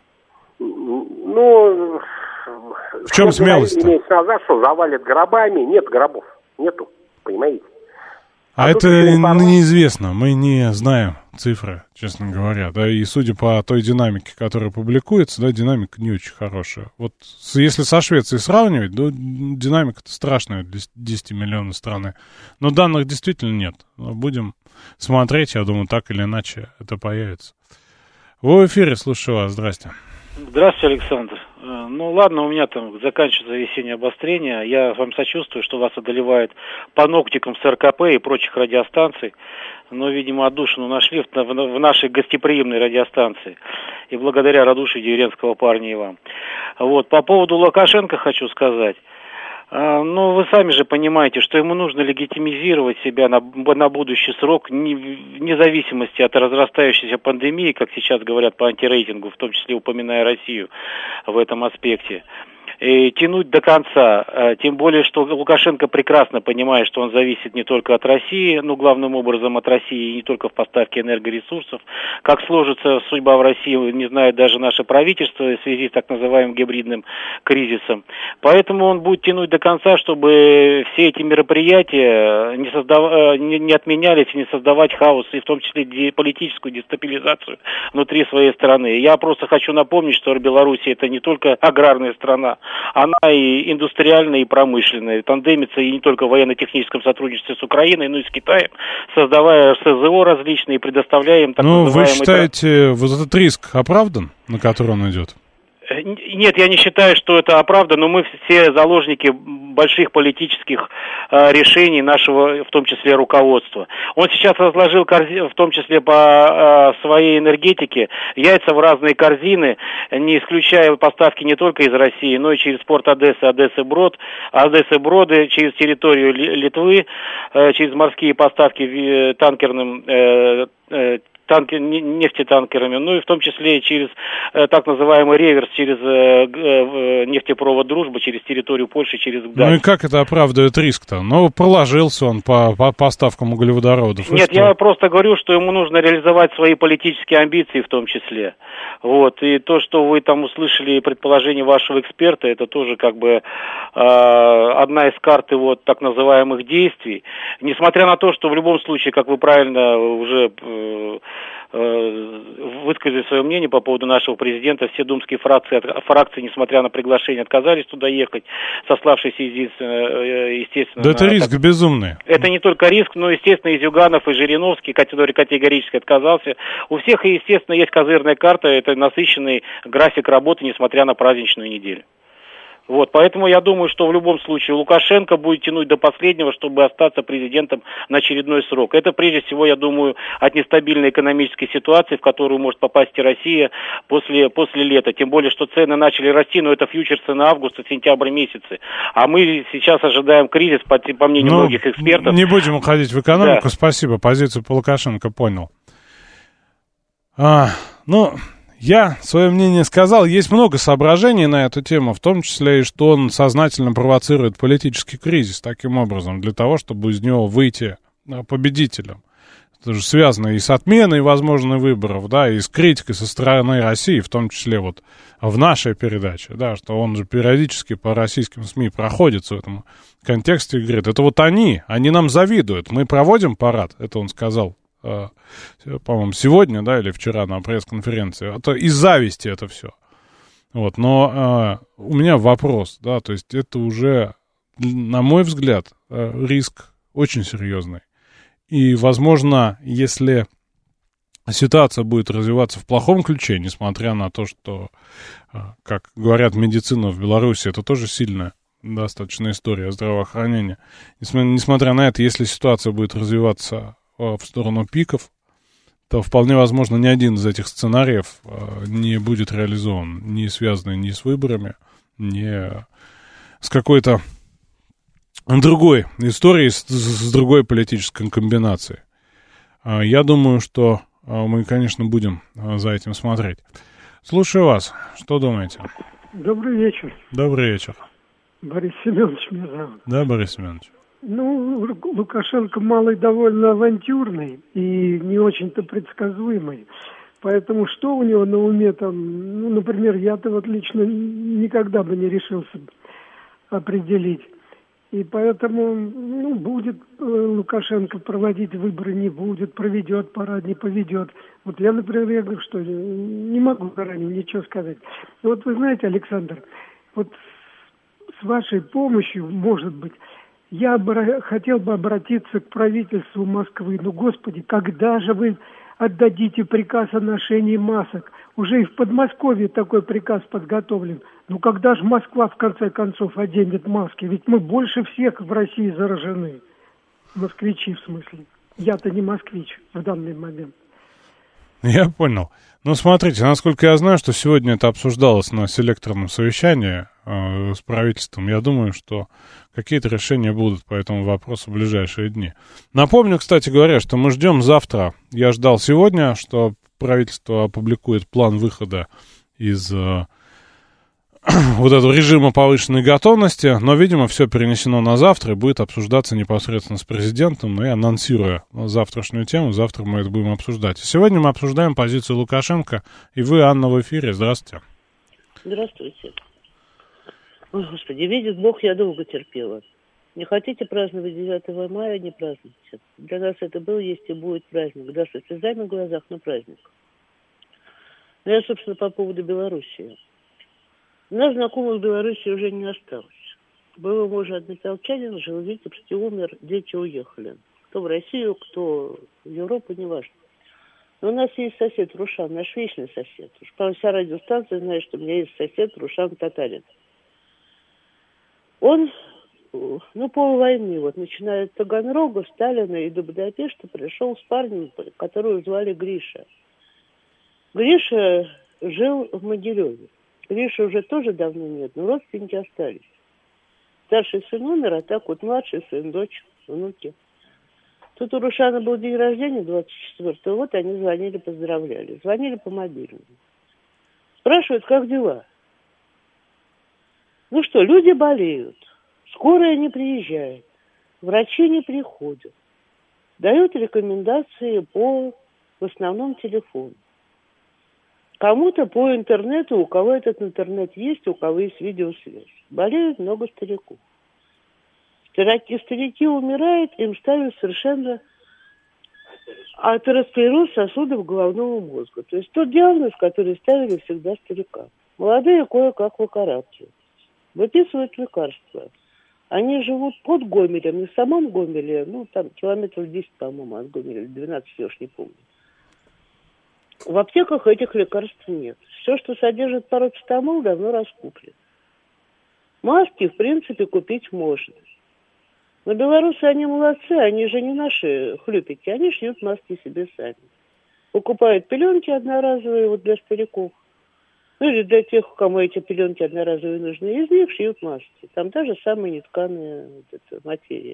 В чем смелость? Месяц назад, что завалит гробами, нет гробов. Нету, понимаете? А это неизвестно, мы не знаем цифры, честно говоря, да, и судя по той динамике, которая публикуется, да, динамика не очень хорошая. Вот если со Швецией сравнивать, да, динамика-то страшная для 10 миллионов страны, но данных действительно нет. Будем смотреть, я думаю, так или иначе это появится. Вы в эфире, слушаю вас, здрасте. Здравствуйте, Александр. Ну ладно, у меня там заканчивается весеннее обострение. Я вам сочувствую, что вас одолевает по ногтикам с РКП и прочих радиостанций. Но, видимо, отдушину нашли в нашей гостеприимной радиостанции. И благодаря радушию деревенского парня и вам. Вот, по поводу Лукашенко хочу сказать. Ну, вы сами же понимаете, что ему нужно легитимизировать себя на будущий срок, вне зависимости от разрастающейся пандемии, как сейчас говорят по антирейтингу, в том числе упоминая Россию в этом аспекте. И тянуть до конца, тем более, что Лукашенко прекрасно понимает, что он зависит не только от России, но главным образом от России и не только в поставке энергоресурсов. Как сложится судьба в России, не знает даже наше правительство в связи с так называемым гибридным кризисом. Поэтому он будет тянуть до конца, чтобы все эти мероприятия не отменялись и не создавать хаос, и в том числе политическую дестабилизацию внутри своей страны. Я просто хочу напомнить, что Беларусь это не только аграрная страна, она и индустриальная, и промышленная. Тандемится и не только в военно-техническом сотрудничестве с Украиной, но и с Китаем, создавая СЗО различные, предоставляя им так называемые... Ну, вы считаете, вот этот риск оправдан, на который он идет? Нет, я не считаю, что это оправдано, но мы все заложники больших политических решений нашего, в том числе, руководства. Он сейчас разложил, в том числе по своей энергетике, яйца в разные корзины, не исключая поставки не только из России, но и через порт Одессы, Одессы-Броды, через территорию Литвы, через морские поставки танкерным нефтетанкерами, ну и в том числе через так называемый реверс, через нефтепровод «Дружба», через территорию Польши, через Гданьск. Ну и как это оправдывает риск-то? Ну, проложился он по поставкам углеводородов. Нет, я просто говорю, что ему нужно реализовать свои политические амбиции в том числе. Вот, и то, что вы там услышали предположение вашего эксперта, это тоже как бы одна из карт его так называемых действий. Несмотря на то, что в любом случае, как вы правильно уже высказали свое мнение по поводу нашего президента, все думские фракции, несмотря на приглашение, отказались туда ехать, сославшись, естественно... Да это риск безумный. Это не только риск, но, естественно, и Зюганов, и Жириновский, который категорически отказался. У всех, естественно, есть козырная карта, это насыщенный график работы, несмотря на праздничную неделю. Вот, поэтому я думаю, что в любом случае Лукашенко будет тянуть до последнего, чтобы остаться президентом на очередной срок. Это прежде всего, я думаю, от нестабильной экономической ситуации, в которую может попасть и Россия после лета. Тем более, что цены начали расти, но это фьючерсы на август и сентябрь месяцы. А мы сейчас ожидаем кризис, по мнению многих экспертов. Не будем уходить в экономику, да. Спасибо, позицию по Лукашенко понял. Я свое мнение сказал. Есть много соображений на эту тему, в том числе и что он сознательно провоцирует политический кризис таким образом, для того, чтобы из него выйти победителем. Это же связано и с отменой возможных выборов, да, и с критикой со стороны России, в том числе вот в нашей передаче, да, что он же периодически по российским СМИ проходится в этом контексте и говорит, это вот они нам завидуют, мы проводим парад, это он сказал. По-моему, сегодня, да, или вчера на пресс-конференции. Это из зависти это все. Вот, но у меня вопрос, да, то есть это уже, на мой взгляд, риск очень серьезный. И, возможно, если ситуация будет развиваться в плохом ключе, несмотря на то, что, как говорят, медицина в Беларуси, это тоже сильная достаточно история здравоохранения. Несмотря на это, если ситуация будет развиваться в сторону пиков, то вполне возможно ни один из этих сценариев не будет реализован, не связанный ни с выборами, ни с какой-то другой историей, с другой политической комбинацией. Я думаю, что мы, конечно, будем за этим смотреть. Слушаю вас. Что думаете? Добрый вечер. Добрый вечер. Борис Семенович меня зовут. Да, Борис Семенович. Лукашенко малый довольно авантюрный и не очень-то предсказуемый. Поэтому что у него на уме там, например, я-то вот лично никогда бы не решился определить. И поэтому, будет Лукашенко проводить выборы, не будет, проведет парад, не поведет. Вот я, например, я говорю, что не могу заранее ничего сказать. Вот вы знаете, Александр, вот с вашей помощью, может быть, я хотел бы обратиться к правительству Москвы. Господи, когда же вы отдадите приказ о ношении масок? уже и в Подмосковье такой приказ подготовлен. Ну когда же Москва в конце концов оденет маски? Ведь мы больше всех в России заражены. Москвичи в смысле. Я-то не москвич в данный момент. Я понял. Ну, смотрите, насколько я знаю, что сегодня это обсуждалось на селекторном совещании с правительством. Я думаю, что какие-то решения будут по этому вопросу в ближайшие дни. Напомню, кстати говоря, что мы ждем завтра. Я ждал сегодня, что правительство опубликует план выхода из вот этого режима повышенной готовности, но, видимо, все перенесено на завтра и будет обсуждаться непосредственно с президентом, ну и анонсируя завтрашнюю тему, завтра мы это будем обсуждать. Сегодня мы обсуждаем позицию Лукашенко, и вы, Анна, в эфире. Здравствуйте. Здравствуйте. Ой, Господи, видит Бог, я долго терпела. Не хотите праздновать 9 мая, не празднуйте. Для нас это был, есть и будет праздник. Да, со слезами в глазах, но праздник. Но я, собственно, по поводу Белоруссии. У нас знакомых в Беларуси уже не осталось. Было мужа однополчанин, жил в Витебске, умер, дети уехали. Кто в Россию, кто в Европу, неважно. Но у нас есть сосед Рушан, наш вечный сосед. Уж вся радиостанция знает, что у меня есть сосед Рушан Татарин. Он, полвойны, начиная от Таганрога, Сталина и до Будапешта, пришел с парнем, которого звали Гриша. Гриша жил в Могилеве. Гриша уже тоже давно нет, но родственники остались. Старший сын умер, а так вот младший сын, дочь, внуки. Тут у Рушана был день рождения 24-го, вот они звонили, поздравляли. Звонили по мобильному. Спрашивают, как дела? Ну что, люди болеют, скорая не приезжает, врачи не приходят. Дают рекомендации в основном телефону. Кому-то по интернету, у кого этот интернет есть, у кого есть видеосвязь. Болеет много стариков. Старики умирают, им ставят совершенно атеросклероз сосудов головного мозга. То есть тот диагноз, который ставили всегда старикам. Молодые кое-как выкарабкиваются. Выписывают лекарства. Они живут под Гомелем, не в самом Гомеле, там километров 10, по-моему, от Гомеля, 12, я уж не помню. В аптеках этих лекарств нет. Все, что содержит парацетамол, давно раскуплено. Маски, в принципе, купить можно. Но белорусы, они молодцы, они же не наши хлюпики, они шьют маски себе сами. Покупают пеленки одноразовые для стариков. Или для тех, кому эти пеленки одноразовые нужны, из них шьют маски. Там та же самая нетканая материя.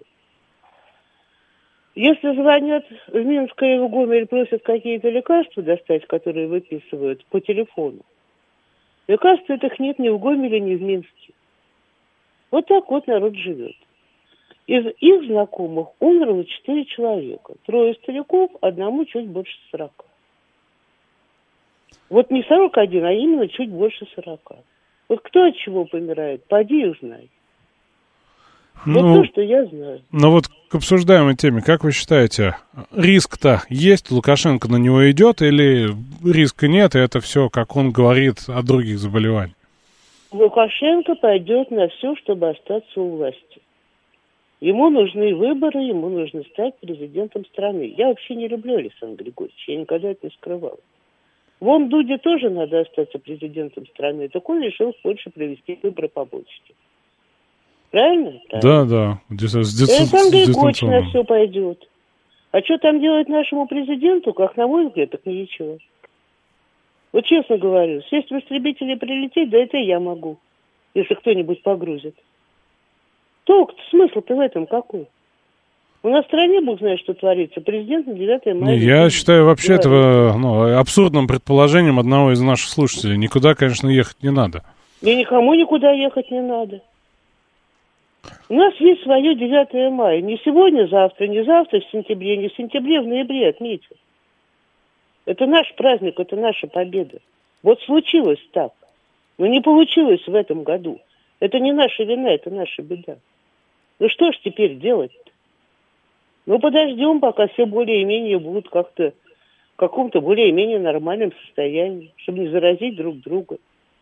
Если звонят в Минск или в Гомель, просят какие-то лекарства достать, которые выписывают по телефону, лекарств этих нет ни в Гомеле, ни в Минске. Вот так вот народ живет. Из их знакомых умерло 4 человека. 3 стариков, одному чуть больше 40. Вот не 41, а именно чуть больше 40. Вот кто от чего помирает, поди и узнай. Вот то, что я знаю. Но вот к обсуждаемой теме, как вы считаете, риск-то есть, Лукашенко на него идет, или риска нет, и это все, как он говорит, от других заболеваний? Лукашенко пойдет на все, чтобы остаться у власти. Ему нужны выборы, ему нужно стать президентом страны. Я вообще не люблю Александра Григорьевича, я никогда это не скрывала. Вон Дуде тоже надо остаться президентом страны, так он решил в Польше провести выборы по почте. Правильно? Да. Александр Григорьевич на все пойдет. А что там делать нашему президенту, как на мой взгляд, так ничего. Вот честно говорю, сесть в истребитель и прилететь, да это я могу, если кто-нибудь погрузит. Толк-то, смысл-то в этом какой? У нас в стране Бог знает, что творится. Президент на 9 мая... Я считаю вообще этого абсурдным предположением одного из наших слушателей. Никуда, конечно, ехать не надо. И никому никуда ехать не надо. У нас есть свое 9 мая. Не сегодня, завтра, не завтра, в сентябре, не в сентябре, в ноябре отметим. Это наш праздник, это наша победа. Вот случилось так. Но не получилось в этом году. Это не наша вина, это наша беда. Ну что ж теперь делать-то? Ну подождем, пока все более-менее будут как-то в каком-то более-менее нормальном состоянии, чтобы не заразить друг друга.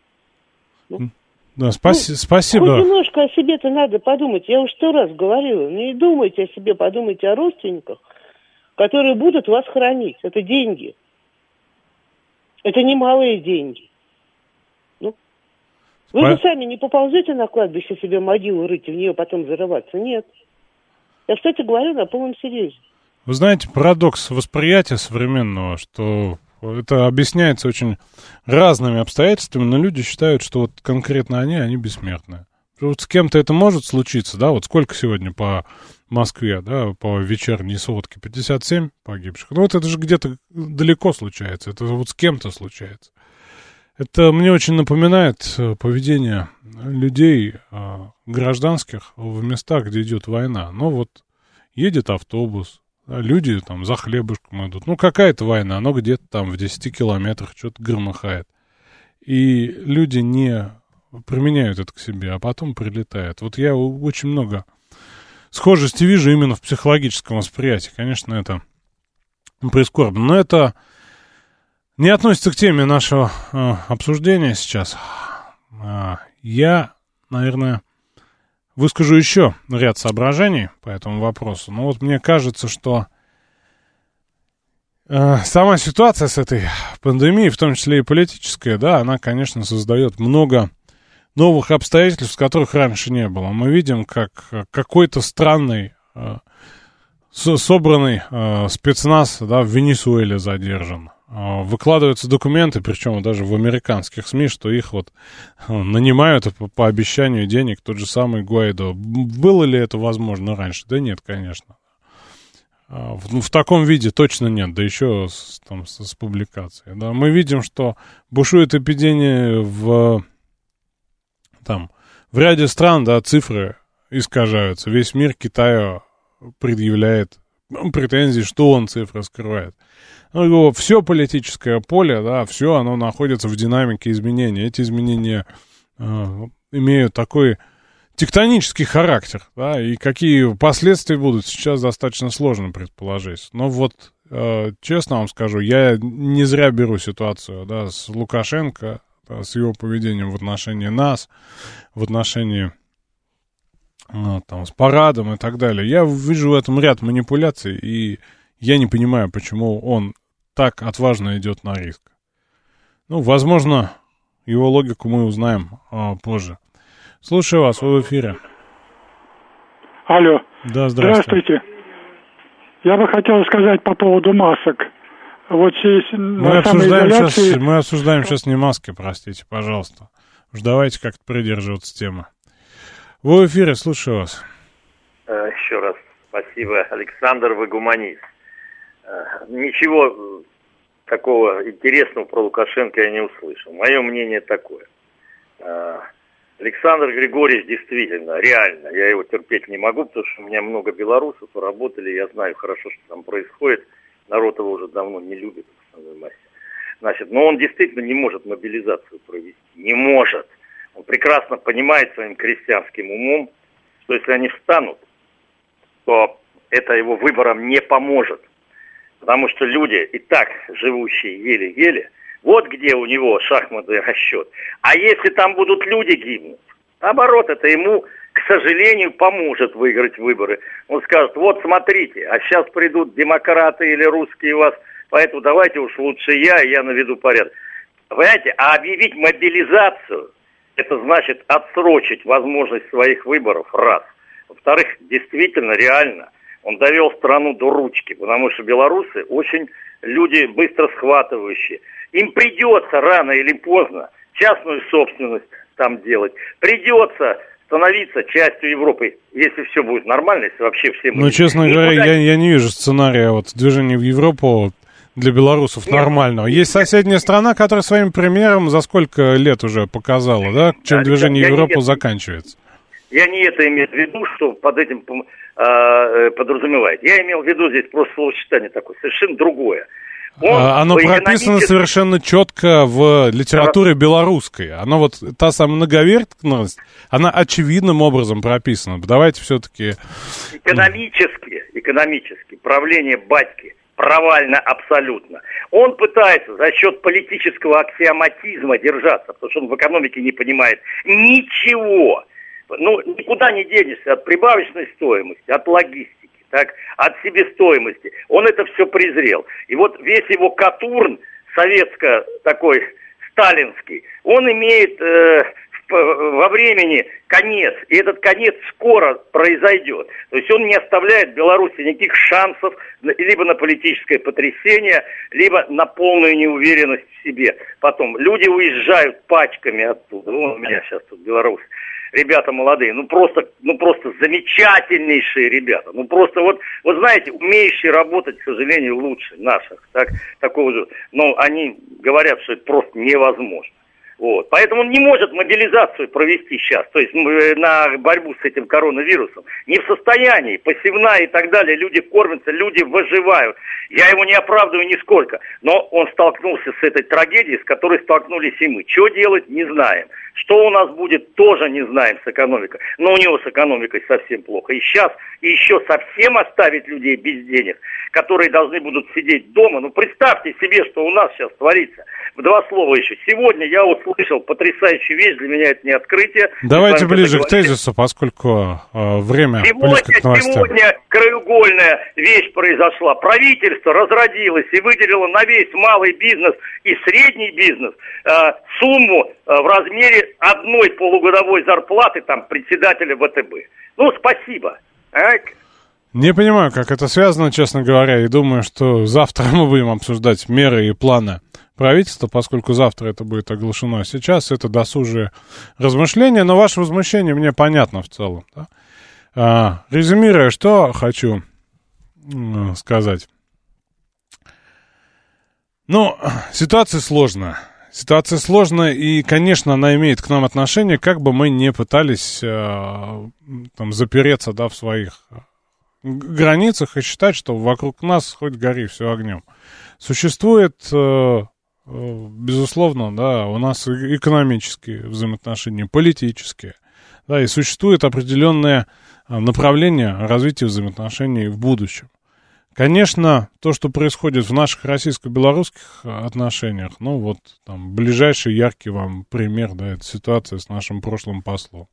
Да, спасибо. Хоть немножко о себе-то надо подумать. Я уже 100 раз говорила. Не думайте о себе, подумайте о родственниках, которые будут вас хранить. Это деньги. Это немалые деньги. Ну, вы же сами не поползете на кладбище себе могилу рыть и в нее потом зарываться. Нет. Я, кстати, говорю на полном серьезе. Вы знаете, парадокс восприятия современного, что это объясняется очень разными обстоятельствами, но люди считают, что вот конкретно они бессмертные. Вот с кем-то это может случиться, да, вот сколько сегодня по Москве, да, по вечерней сводке, 57 погибших. Ну вот это же где-то далеко случается, это вот с кем-то случается. Это мне очень напоминает поведение людей гражданских в местах, где идет война. Ну вот едет автобус, люди там за хлебушком идут. Ну какая-то война, оно где-то там в 10 километрах что-то громыхает. И люди не применяют это к себе, а потом прилетает. Вот я очень много схожести вижу именно в психологическом восприятии. Конечно, это прискорбно, но это не относится к теме нашего обсуждения сейчас. Я, наверное, выскажу еще ряд соображений по этому вопросу. Но вот мне кажется, что сама ситуация с этой пандемией, в том числе и политическая, да, она, конечно, создает много новых обстоятельств, которых раньше не было. Мы видим, как какой-то странный, собранный спецназ, да, в Венесуэле задержан. Выкладываются документы, причем даже в американских СМИ, что их вот нанимают по обещанию денег, тот же самый Гуайдо. Было ли это возможно раньше? Да нет, конечно. В таком виде точно нет, да еще с публикацией. Да. Мы видим, что бушует эпидемия в ряде стран, да, цифры искажаются. Весь мир Китаю предъявляет претензии, что он цифры скрывает. Ну, все политическое поле, да, все оно находится в динамике изменений. Эти изменения имеют такой тектонический характер, да, и какие последствия будут, сейчас достаточно сложно предположить. Но вот, честно вам скажу, я не зря беру ситуацию, да, с Лукашенко, да, с его поведением в отношении нас, в отношении с парадом и так далее. Я вижу в этом ряд манипуляций, и я не понимаю, почему он так отважно идет на риск. Ну, возможно, его логику мы узнаем позже. Слушаю вас, вы в эфире. Алло. Да, здравствуйте. Я бы хотел сказать по поводу масок. Вот здесь мы обсуждаем сейчас не маски, простите, пожалуйста. Уж давайте как-то придерживаться темы. Вы в эфире, слушаю вас. Еще раз спасибо, Александр, вы гуманист. Ничего такого интересного про Лукашенко я не услышал. Мое мнение такое. Александр Григорьевич действительно, реально, я его терпеть не могу, потому что у меня много белорусов работали, я знаю хорошо, что там происходит. Народ его уже давно не любит в основной массе. Значит, но он действительно не может мобилизацию провести. Не может. Он прекрасно понимает своим крестьянским умом, что если они встанут, то это его выборам не поможет. Потому что люди, и так живущие еле-еле, вот где у него шахматный расчет. А если там будут люди гибнуть, наоборот, это ему, к сожалению, поможет выиграть выборы. Он скажет, вот смотрите, а сейчас придут демократы или русские вас, поэтому давайте уж лучше я наведу порядок. Понимаете, а объявить мобилизацию, это значит отсрочить возможность своих выборов, раз. Во-вторых, действительно, реально, он довел страну до ручки, потому что белорусы очень люди быстро схватывающие. Им придется рано или поздно частную собственность там делать. Придется становиться частью Европы, если все будет нормально, если вообще все... Ну, честно говоря, я не вижу сценария движения в Европу для белорусов нормального. Есть соседняя страна, которая своим примером за сколько лет уже показала, да, чем движение в Европу заканчивается. Я не это имею в виду, что под этим подразумевает. Я имел в виду здесь просто словосочетание такое, совершенно другое. Оно прописано совершенно четко в литературе белорусской. Оно вот, та самая многовертность, она очевидным образом прописана. Давайте все-таки... Экономически правление батьки провально абсолютно. Он пытается за счет политического аксиоматизма держаться, потому что он в экономике не понимает ничего. Ну, никуда не денешься от прибавочной стоимости, от логистики, так, от себестоимости. Он это все презрел. И вот весь его Катурн такой сталинский, он имеет во времени конец, и этот конец скоро произойдет. То есть он не оставляет Беларуси никаких шансов либо на политическое потрясение, либо на полную неуверенность в себе. Потом люди уезжают пачками оттуда. Вон у меня сейчас тут Беларусь. Ребята молодые, просто замечательнейшие ребята. Просто вы знаете, умеющие работать, к сожалению, лучше наших. Такого же. Но они говорят, что это просто невозможно. Поэтому он не может мобилизацию провести сейчас, то есть на борьбу с этим коронавирусом. Не в состоянии, посевная и так далее, люди кормятся, люди выживают. Я его не оправдываю нисколько, но он столкнулся с этой трагедией, с которой столкнулись и мы. Что делать, не знаем. Что у нас будет, тоже не знаем с экономикой. Но у него с экономикой совсем плохо. И сейчас еще совсем оставить людей без денег, которые должны будут сидеть дома. Представьте себе, что у нас сейчас творится. В два слова еще. Сегодня я услышал потрясающую вещь, для меня это не открытие. Давайте ближе к тезису, поскольку время близко к новостям. Сегодня краеугольная вещь произошла. Правительство разродилось и выделило на весь малый бизнес и средний бизнес сумму в размере одной полугодовой зарплаты председателя ВТБ. Спасибо. Не понимаю, как это связано, честно говоря, и думаю, что завтра мы будем обсуждать меры и планы правительства, поскольку завтра это будет оглашено. Сейчас это досужие размышления, но ваше возмущение мне понятно в целом. Да? Резюмируя, что хочу сказать. Ситуация сложная. Ситуация сложная, и, конечно, она имеет к нам отношение, как бы мы ни пытались запереться, в своих границах и считать, что вокруг нас хоть гори все огнем. Существует, безусловно, у нас экономические взаимоотношения, политические, и существует определенное направление развития взаимоотношений в будущем. Конечно, то, что происходит в наших российско-белорусских отношениях, ближайший яркий вам пример, это ситуация с нашим прошлым послом.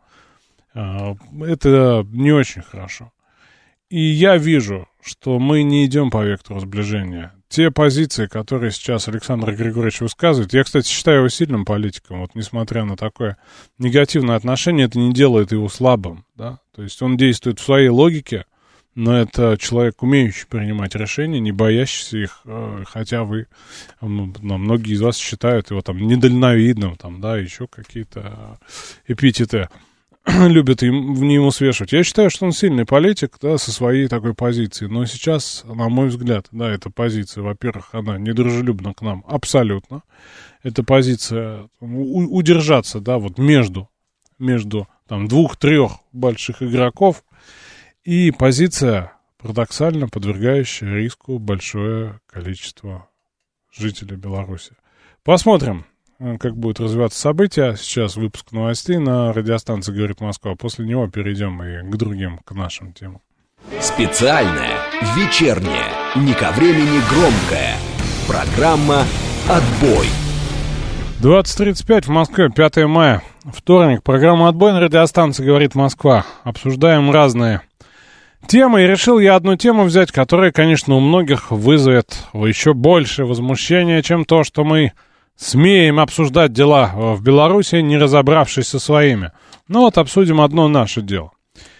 Это не очень хорошо. И я вижу, что мы не идем по вектору сближения. Те позиции, которые сейчас Александр Григорьевич высказывает, я, кстати, считаю его сильным политиком, несмотря на такое негативное отношение, это не делает его слабым, да, то есть он действует в своей логике, но это человек, умеющий принимать решения, не боящийся их, хотя многие из вас считают его недальновидным, еще какие-то эпитеты любят ему свешивать. Я считаю, что он сильный политик, со своей такой позицией. Но сейчас, на мой взгляд, эта позиция, во-первых, она недружелюбна к нам абсолютно. Это позиция удержаться, между двух-трех больших игроков. И позиция, парадоксально, подвергающая риску большое количество жителей Беларуси. Посмотрим, как будут развиваться события. Сейчас выпуск новостей на радиостанции «Говорит Москва». После него перейдем и к нашим темам. Специальная, вечерняя, не ко времени громкая. Программа «Отбой». 20:35 в Москве, 5 мая, вторник. Программа «Отбой» на радиостанции «Говорит Москва». Обсуждаем разные темы. И решил я одну тему взять, которая, конечно, у многих вызовет еще больше возмущения, чем то, что мы смеем обсуждать дела в Беларуси, не разобравшись со своими. Обсудим одно наше дело.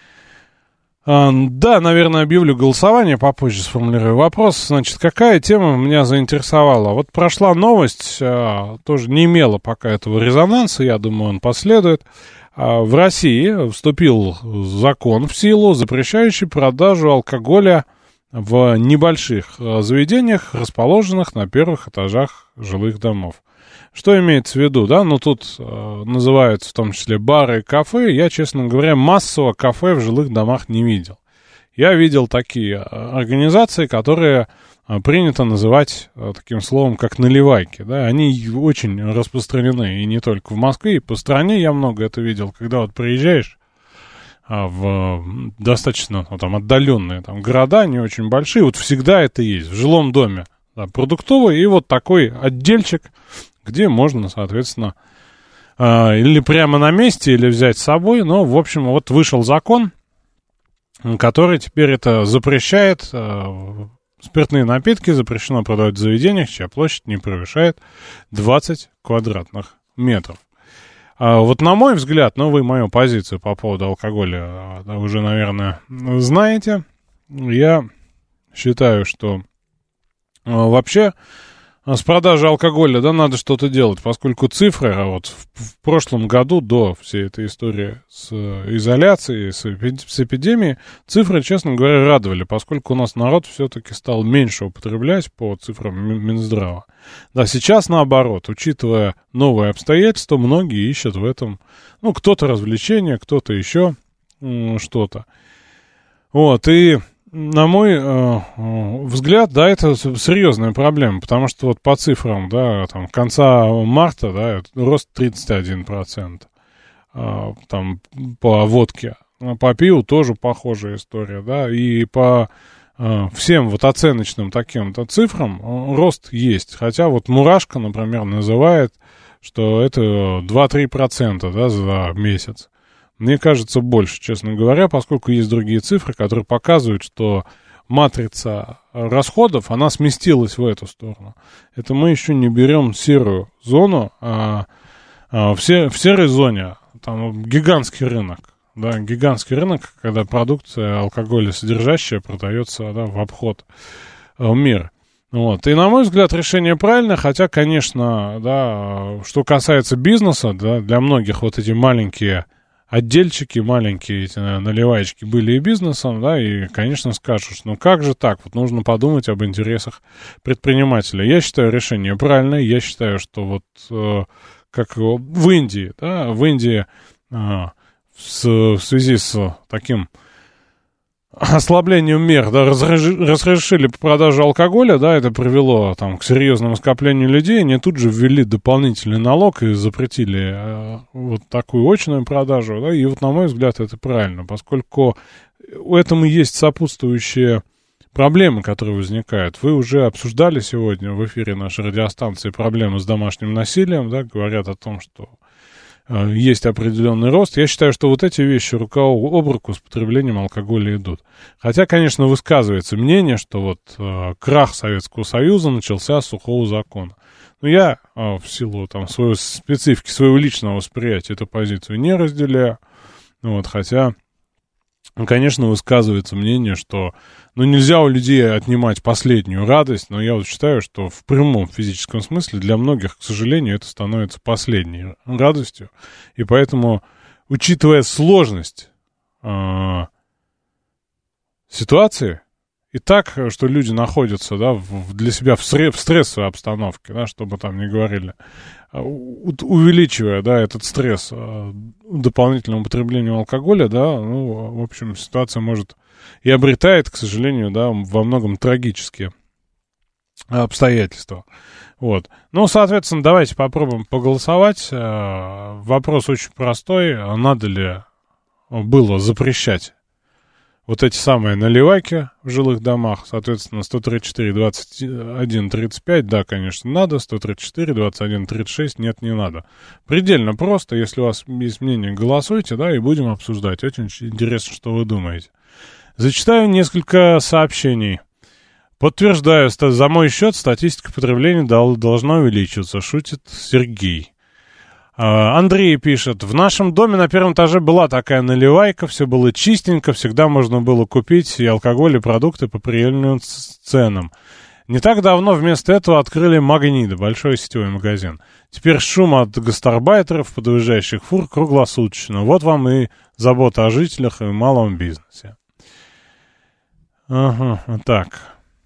Наверное, объявлю голосование, попозже сформулирую вопрос. Значит, какая тема меня заинтересовала? Прошла новость, тоже не имела пока этого резонанса, я думаю, он последует. В России вступил закон в силу, запрещающий продажу алкоголя в небольших заведениях, расположенных на первых этажах жилых домов. Что имеется в виду, тут называются в том числе бары и кафе. Я, честно говоря, массово кафе в жилых домах не видел. Я видел такие организации, которые принято называть таким словом, как наливайки. Они очень распространены, и не только в Москве, и по стране я много это видел. Когда приезжаешь в достаточно отдаленные города, не очень большие, всегда это есть. В жилом доме продуктовый, и такой отдельчик, где можно, соответственно, или прямо на месте, или взять с собой. Но, в общем, вышел закон, который теперь это запрещает Спиртные напитки запрещено продавать в заведениях, чья площадь не превышает 20 квадратных метров. Вот на мой взгляд, вы мою позицию по поводу алкоголя уже, наверное, знаете. Я считаю, что вообще с продажей алкоголя, надо что-то делать, поскольку цифры, в прошлом году, до всей этой истории с изоляцией, с эпидемией, цифры, честно говоря, радовали, поскольку у нас народ все-таки стал меньше употреблять по цифрам Минздрава. Да, сейчас наоборот, учитывая новые обстоятельства, многие ищут в этом, кто-то развлечения, кто-то еще что-то. И на мой взгляд, это серьезная проблема, потому что по цифрам, конца марта, рост 31%, по водке, по пиву тоже похожая история, и по всем оценочным таким-то цифрам рост есть, хотя Мурашко, например, называет, что это 2-3%, за месяц. Мне кажется, больше, честно говоря, поскольку есть другие цифры, которые показывают, что матрица расходов, она сместилась в эту сторону. Это мы еще не берем серую зону, а в серой зоне там гигантский рынок. Гигантский рынок, когда продукция алкоголесодержащая продается в обход мира. И, на мой взгляд, решение правильное, хотя, конечно, что касается бизнеса, для многих эти маленькие отдельчики, маленькие эти наливаечки были и бизнесом, и, конечно, скажут, что как же так, нужно подумать об интересах предпринимателя. Я считаю решение правильное, я считаю, что как в Индии, в Индии в связи с таким ослаблением мер, разрешили продажу алкоголя, это привело к серьезному скоплению людей, они тут же ввели дополнительный налог и запретили такую очную продажу, и на мой взгляд это правильно, поскольку у этого есть сопутствующие проблемы, которые возникают. Вы уже обсуждали сегодня в эфире нашей радиостанции проблемы с домашним насилием, говорят о том, что есть определенный рост. Я считаю, что эти вещи рука об руку с потреблением алкоголя идут. Хотя, конечно, высказывается мнение, что крах Советского Союза начался с сухого закона. Но я в силу своей специфики, своего личного восприятия эту позицию не разделяю. Хотя, конечно, высказывается мнение, что нельзя у людей отнимать последнюю радость, но я считаю, что в прямом физическом смысле для многих, к сожалению, это становится последней радостью. И поэтому, учитывая сложность ситуации, и так, что люди находятся для себя в стрессовой обстановке, чтобы не говорили, увеличивая этот стресс дополнительным употреблением алкоголя, в общем, ситуация может и обретает, к сожалению, во многом трагические обстоятельства. Соответственно, давайте попробуем поголосовать. Вопрос очень простой. Надо ли было запрещать эти самые наливайки в жилых домах? Соответственно, 134, 21, 35, да, конечно, надо. 134, 21, 36, нет, не надо. Предельно просто. Если у вас есть мнение, голосуйте, и будем обсуждать. Очень интересно, что вы думаете. Зачитаю несколько сообщений. Подтверждаю, за мой счет статистика потребления должна увеличиваться, шутит Сергей. Андрей пишет: в нашем доме на первом этаже была такая наливайка, все было чистенько, всегда можно было купить и алкоголь, и продукты по приемлемым ценам. Не так давно вместо этого открыли Магнида, большой сетевой магазин. Теперь шум от гастарбайтеров, подъезжающих фур круглосуточно. Вот вам и забота о жителях и малом бизнесе. Ага, так.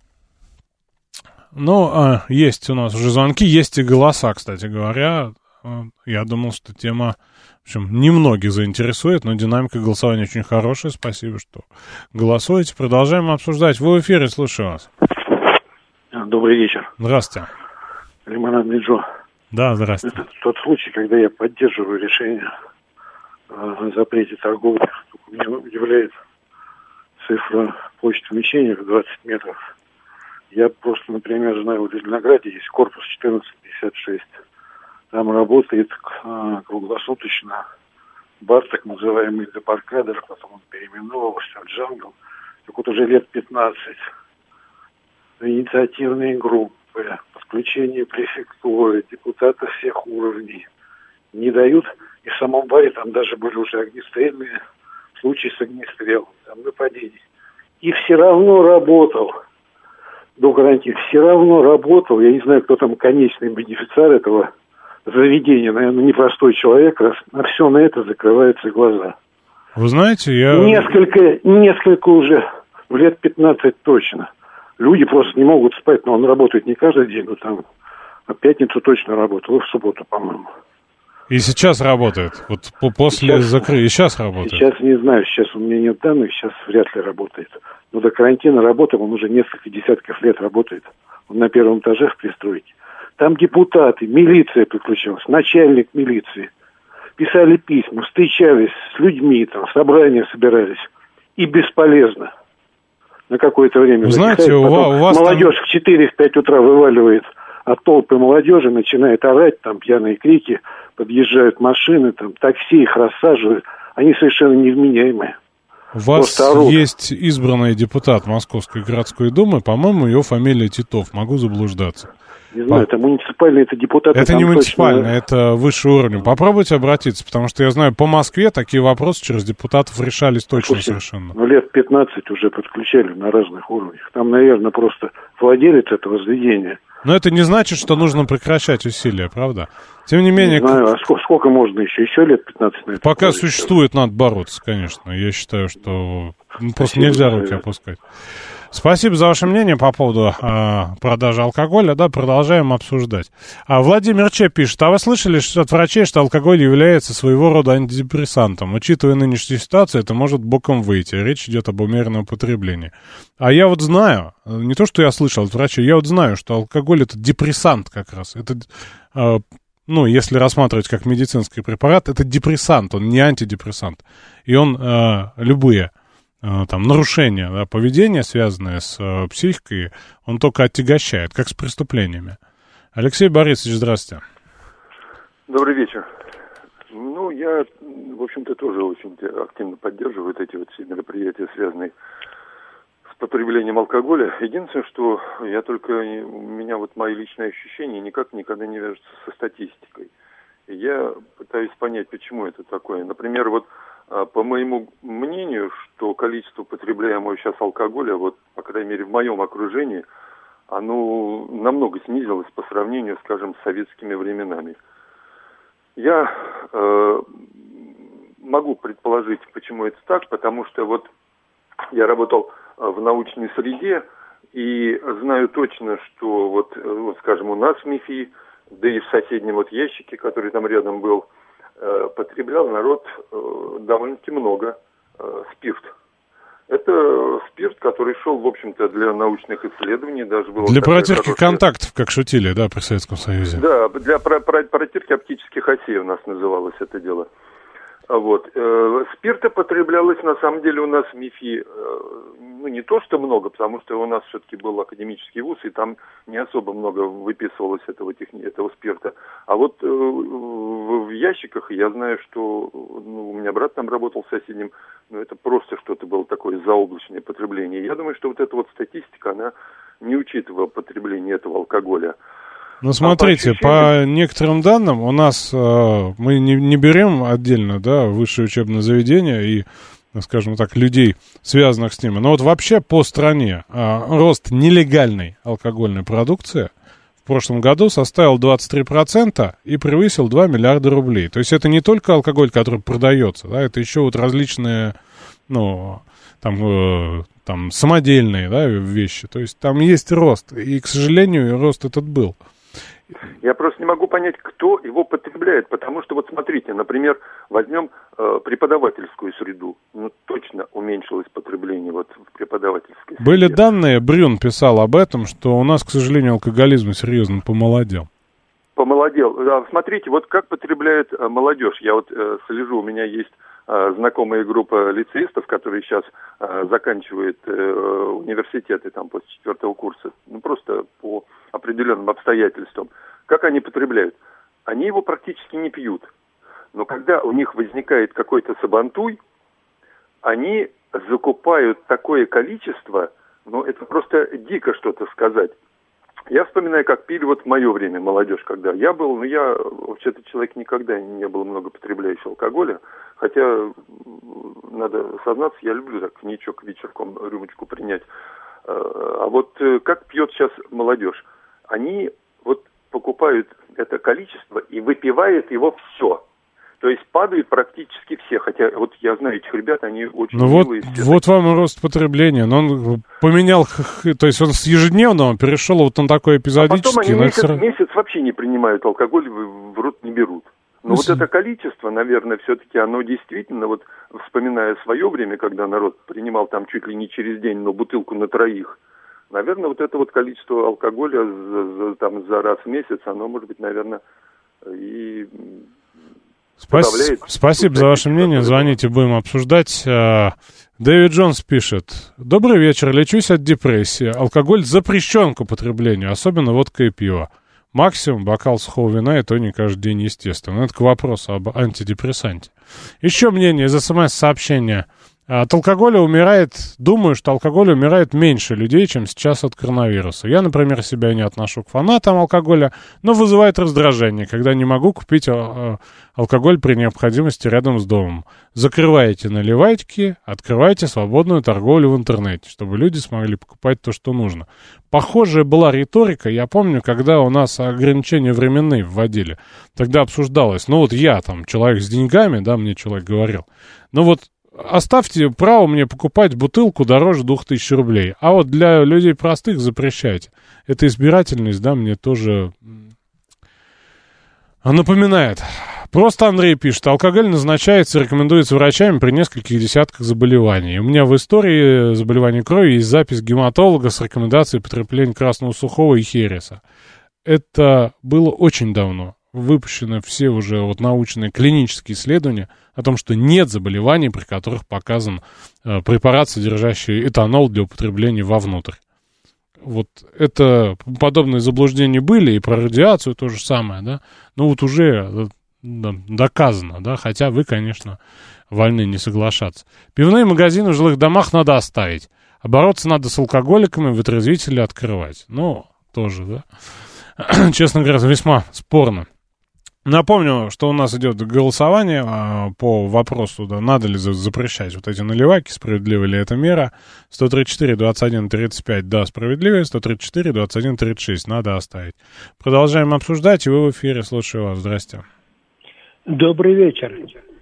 Есть у нас уже звонки, есть и голоса, кстати говоря. Я думал, что тема, в общем, немногих заинтересует, но динамика голосования очень хорошая. Спасибо, что голосуете. Продолжаем обсуждать. Вы в эфире, слушаю вас. Добрый вечер. Здравствуйте. Лимонад Меджо. Да, здравствуйте. Это тот случай, когда я поддерживаю решение о запрете торговли. Меня удивляет цифра площадь помещения в 20 метров. Я просто, например, знаю, в Зеленограде есть корпус 1456. Там работает круглосуточно бар, так называемый Депаркадер, потом он переименовывался в Джангл. Так уже лет 15. инициативные группы, подключение префектуры, депутатов всех уровней. Не дают. И в самом баре там даже были уже огнестрельные случаи с огнестрелом, там нападений. И все равно работал до карантина. Все равно работал. Я не знаю, кто там конечный бенефициар этого заведения. Наверное, непростой человек. Раз на все на это закрываются глаза. Вы знаете, я... Несколько уже, в лет 15 точно. Люди просто не могут спать, но он работает не каждый день, но там в пятницу точно работал, и в субботу, по-моему. И сейчас работает? Вот после закрытия, сейчас работает? Сейчас не знаю, сейчас у меня нет данных, сейчас вряд ли работает. Но до карантина работал, он уже несколько десятков лет работает. Он на первом этаже в пристройке. Там депутаты, милиция подключилась, начальник милиции. Писали письма, встречались с людьми, там, собрания собирались. И бесполезно. На какое-то время. Вы знаете, у вас молодежь там... в 4-5 утра вываливает от толпы молодежи, начинает орать, там пьяные крики, подъезжают машины, там такси, их рассаживают. Они совершенно невменяемые. У вас есть избранный депутат Московской городской думы, по-моему, его фамилия Титов, могу заблуждаться. Не знаю, это муниципальный, это депутаты. Это не муниципальный, это высший уровень. Попробуйте обратиться, потому что я знаю, по Москве такие вопросы через депутатов решались точно совершенно. Ну, лет 15 уже подключали на разных уровнях. Там, наверное, просто владелец этого заведения. Но это не значит, что нужно прекращать усилия, правда? Тем не менее... Не знаю, а сколько можно еще лет 15 на это? Пока существует, надо бороться, конечно. Я считаю, что просто нельзя руки опускать. Спасибо за ваше мнение по поводу продажи алкоголя. Да, продолжаем обсуждать. Владимир Че пишет. А вы слышали от врачей, что алкоголь является своего рода антидепрессантом? Учитывая нынешнюю ситуацию, это может боком выйти. Речь идет об умеренном употреблении. А я вот знаю, не то, что я слышал от врачей, я вот знаю, что алкоголь это депрессант как раз. Это, ну, если рассматривать как медицинский препарат, это депрессант, он не антидепрессант. И он любые... там, нарушения, да, поведения, связанные с психикой, он только отягощает, как с преступлениями. Алексей Борисович, здравствуйте. Добрый вечер. Ну, я, в общем-то, тоже очень активно поддерживаю эти вот все мероприятия, связанные с потреблением алкоголя. Единственное, что у меня вот мои личные ощущения никогда не вяжутся со статистикой. И я пытаюсь понять, почему это такое. Например, вот по моему мнению, что количество потребляемого сейчас алкоголя, вот, по крайней мере, в моем окружении, оно намного снизилось по сравнению, скажем, с советскими временами. Я могу предположить, почему это так, потому что вот я работал в научной среде и знаю точно, что вот скажем, у нас в МИФИ, да и в соседнем вот ящике, который там рядом был, потреблял народ довольно-таки много спирт. Это спирт, который шел, в общем-то, для научных исследований. Даже было для протирки контактов, как шутили, да, при Советском Союзе. Да, для протирки оптических осей у нас называлось это дело. Вот. Спирта потреблялось, на самом деле, у нас в МИФИ, ну, не то что много, потому что у нас все-таки был академический вуз, и там не особо много выписывалось этого спирта. А вот в ящиках я знаю, что у меня брат там работал соседним, но это просто что-то было такое заоблачное потребление. Я думаю, что вот эта вот статистика, она не учитывала потребление этого алкоголя. Ну, смотрите, по некоторым данным у нас, мы не берем отдельно, да, высшее учебное заведение и, скажем так, людей, связанных с ними. Но вот вообще по стране рост нелегальной алкогольной продукции в прошлом году составил 23% и превысил 2 миллиарда рублей. То есть это не только алкоголь, который продается, да, это еще вот различные, ну, там самодельные, да, вещи. То есть там есть рост. И, к сожалению, рост этот был. Я просто не могу понять, кто его потребляет, потому что, вот смотрите, например, возьмем преподавательскую среду. Ну, точно уменьшилось потребление вот в преподавательской среде. Были данные, Брюн писал об этом, что у нас, к сожалению, алкоголизм серьезно помолодел. Помолодел. Смотрите, вот как потребляет молодежь. Я вот слежу, у меня есть знакомая группа лицеистов, которые сейчас заканчивают университеты там после 4-го курса. Ну, просто по определенным обстоятельствам. Как они потребляют? Они его практически не пьют. Но когда у них возникает какой-то сабантуй, они закупают такое количество, Ну, это просто дико что-то сказать. Я вспоминаю, как пили вот в мое время молодежь, когда я был, но я вообще-то человек никогда не был много потребляющий алкоголя, хотя, надо сознаться, я люблю так коньячок вечерком, рюмочку принять. А вот как пьет сейчас молодежь? Они вот покупают это количество и выпивают его все. То есть падают практически все, хотя вот я знаю этих ребят, они очень милые. Вот вам и рост потребления, но он поменял, то есть он с ежедневного перешел вот на такой эпизодический. А потом они месяц вообще не принимают алкоголь, в рот не берут. Но вот это количество, наверное, все-таки оно действительно, вот вспоминая свое время, когда народ принимал там чуть ли не через день, но бутылку на троих, наверное, вот это вот количество алкоголя за раз в месяц, оно может быть, наверное, и... Спасибо за ваше мнение. Звоните, будем обсуждать. Дэвид Джонс пишет. Добрый вечер. Лечусь от депрессии. Алкоголь запрещен к употреблению, особенно водка и пиво. Максимум бокал сухого вина, и то не каждый день, естественно. Это к вопросу об антидепрессанте. Еще мнение из СМС-сообщения. От алкоголя думаю, что алкоголь умирает меньше людей, чем сейчас от коронавируса. Я, например, себя не отношу к фанатам алкоголя, но вызывает раздражение, когда не могу купить алкоголь при необходимости рядом с домом. Закрывайте наливайки, открывайте свободную торговлю в интернете, чтобы люди смогли покупать то, что нужно. Похожая была риторика, я помню, когда у нас ограничения временные вводили. Тогда обсуждалось, я там, человек с деньгами, да, мне человек говорил, оставьте право мне покупать бутылку дороже 2000 рублей. А вот для людей простых запрещайте. Эта избирательность, да, мне тоже напоминает. Просто Андрей пишет. Алкоголь назначается и рекомендуется врачами при нескольких десятках заболеваний. У меня в истории заболеваний крови есть запись гематолога с рекомендацией потребления красного сухого и хереса. Это было очень давно. Выпущены все уже научные клинические исследования о том, что нет заболеваний, при которых показан препарат, содержащий этанол для употребления вовнутрь. Вот это подобные заблуждения были, и про радиацию то же самое, да. Уже доказано, да, хотя вы, конечно, вольны не соглашаться. Пивные магазины в жилых домах надо оставить, а бороться надо с алкоголиками, вытрезвители открывать. Тоже, да. Честно говоря, весьма спорно. Напомню, что у нас идет голосование по вопросу, да, надо ли запрещать вот эти наливайки, справедлива ли эта мера. 134-21-35, да, справедливо, 134-21-36, надо оставить. Продолжаем обсуждать, и вы в эфире, слушаю вас, здрасте. Добрый вечер.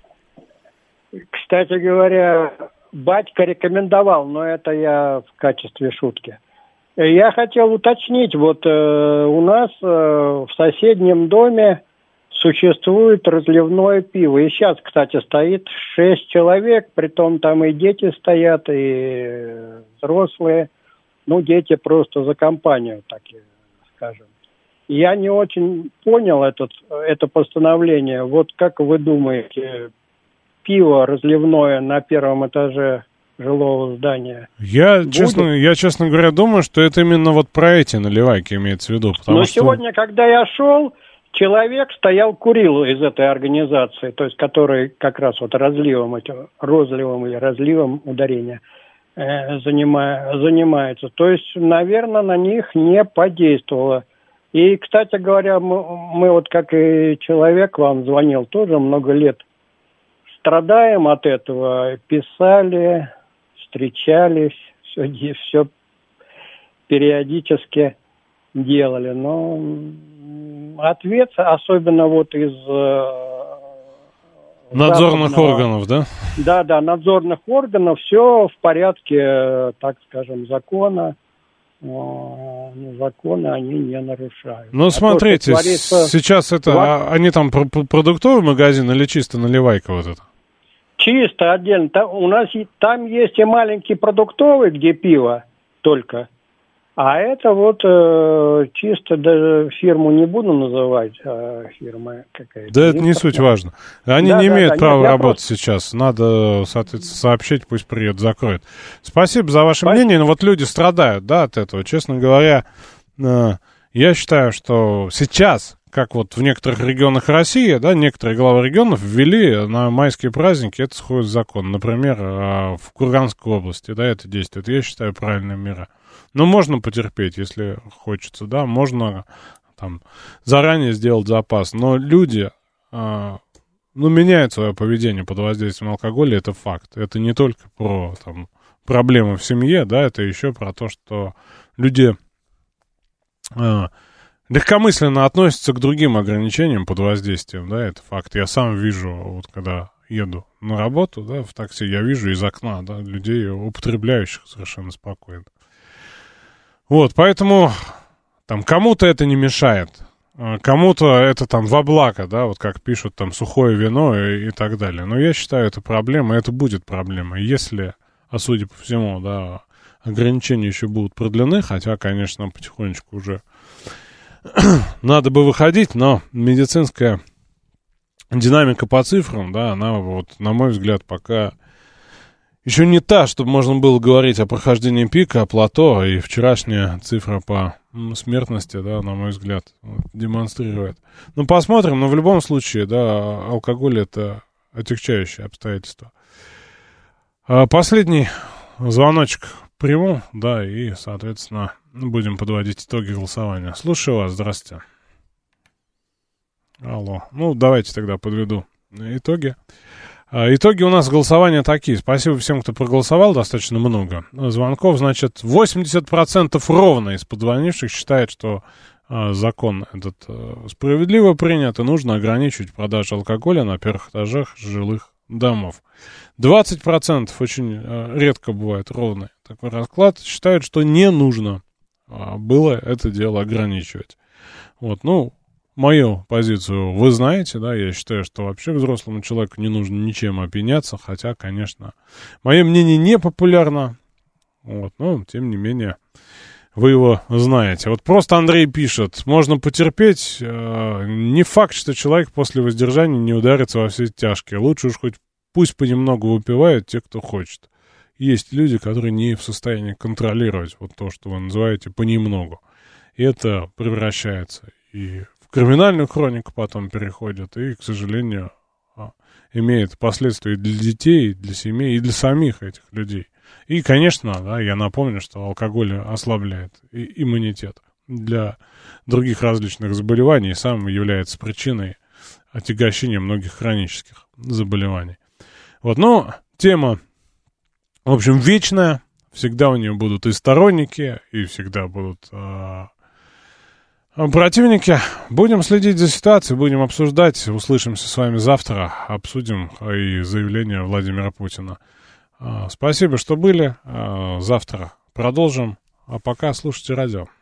Кстати говоря, батька рекомендовал, но это я в качестве шутки. Я хотел уточнить, у нас в соседнем доме существует разливное пиво. И сейчас, кстати, стоит 6 человек, притом там и дети стоят, и взрослые. Дети просто за компанию, так скажем. Я не очень понял это постановление. Как вы думаете, пиво разливное на первом этаже жилого здания? Я, честно говоря, думаю, что это именно про эти наливайки имеется в виду. Сегодня, когда я шел, человек стоял, курил из этой организации, то есть который как раз разливом, розливом или разливом ударения занимается. То есть, наверное, на них не подействовало. И, кстати говоря, мы как и человек вам звонил, тоже много лет страдаем от этого, писали, встречались, все периодически делали, но ответ, особенно из надзорных органов, да? Да, надзорных органов, все в порядке, так скажем, закона. Законы они не нарушают. Смотрите, сейчас они там продуктовый магазин или чисто наливайка это? Чисто отдельно. У нас там есть и маленький продуктовый, где пиво только. А это чисто, даже фирму не буду называть, фирма какая-то. Да, это не суть важно. Они не имеют права работать сейчас. Надо, соответственно, сообщить, пусть приедут, закроют. Спасибо за ваше мнение. Но люди страдают, да, от этого. Честно говоря, я считаю, что сейчас, как вот в некоторых регионах России, да, некоторые главы регионов ввели на майские праздники, это сходит в закон. Например, в Курганской области, да, это действует. Я считаю, правильные меры. Но можно потерпеть, если хочется, да, можно там заранее сделать запас. Но люди, меняют свое поведение под воздействием алкоголя, это факт. Это не только про там проблемы в семье, да, это еще про то, что люди легкомысленно относятся к другим ограничениям под воздействием, да, это факт. Я сам вижу, вот когда еду на работу, да, в такси, я вижу из окна, да, людей, употребляющих совершенно спокойно. Вот, поэтому там кому-то это не мешает, кому-то это там во благо, да, вот как пишут там сухое вино и так далее. Но я считаю, это проблема, и это будет проблема. Если, судя по всему, да, ограничения еще будут продлены, хотя, конечно, потихонечку уже надо бы выходить, но медицинская динамика по цифрам, да, она вот, на мой взгляд, пока еще не та, чтобы можно было говорить о прохождении пика, о плато, и вчерашняя цифра по смертности, да, на мой взгляд, вот, демонстрирует. Ну, посмотрим, но в любом случае, да, алкоголь — это отягчающее обстоятельство. Последний звоночек приму, да, и, соответственно, будем подводить итоги голосования. Слушаю вас, здравствуйте. Алло. Ну, давайте тогда подведу итоги. Итоги у нас голосования такие. Спасибо всем, кто проголосовал, достаточно много звонков. Значит, 80% ровно из позвонивших считает, что закон этот справедливо принят, и нужно ограничивать продажу алкоголя на первых этажах жилых домов. 20%, очень редко бывает ровный такой расклад, считают, что не нужно было это дело ограничивать. Вот, ну, мою позицию вы знаете, да, я считаю, что вообще взрослому человеку не нужно ничем опьяняться, хотя, конечно, мое мнение не популярно, вот, но, тем не менее, вы его знаете. Вот просто Андрей пишет, можно потерпеть, не факт, что человек после воздержания не ударится во все тяжкие, лучше уж хоть пусть понемногу выпивают те, кто хочет. Есть люди, которые не в состоянии контролировать вот то, что вы называете понемногу. И это превращается и в криминальную хронику потом переходит, и, к сожалению, имеет последствия и для детей, и для семей, и для самих этих людей. И, конечно, да, я напомню, что алкоголь ослабляет иммунитет для других различных заболеваний и сам является причиной отягощения многих хронических заболеваний. Вот, но тема, в общем, вечная. Всегда у нее будут и сторонники, и всегда будут противники. Будем следить за ситуацией, будем обсуждать. Услышимся с вами завтра. Обсудим и заявление Владимира Путина. Спасибо, что были. Завтра продолжим. А пока слушайте радио.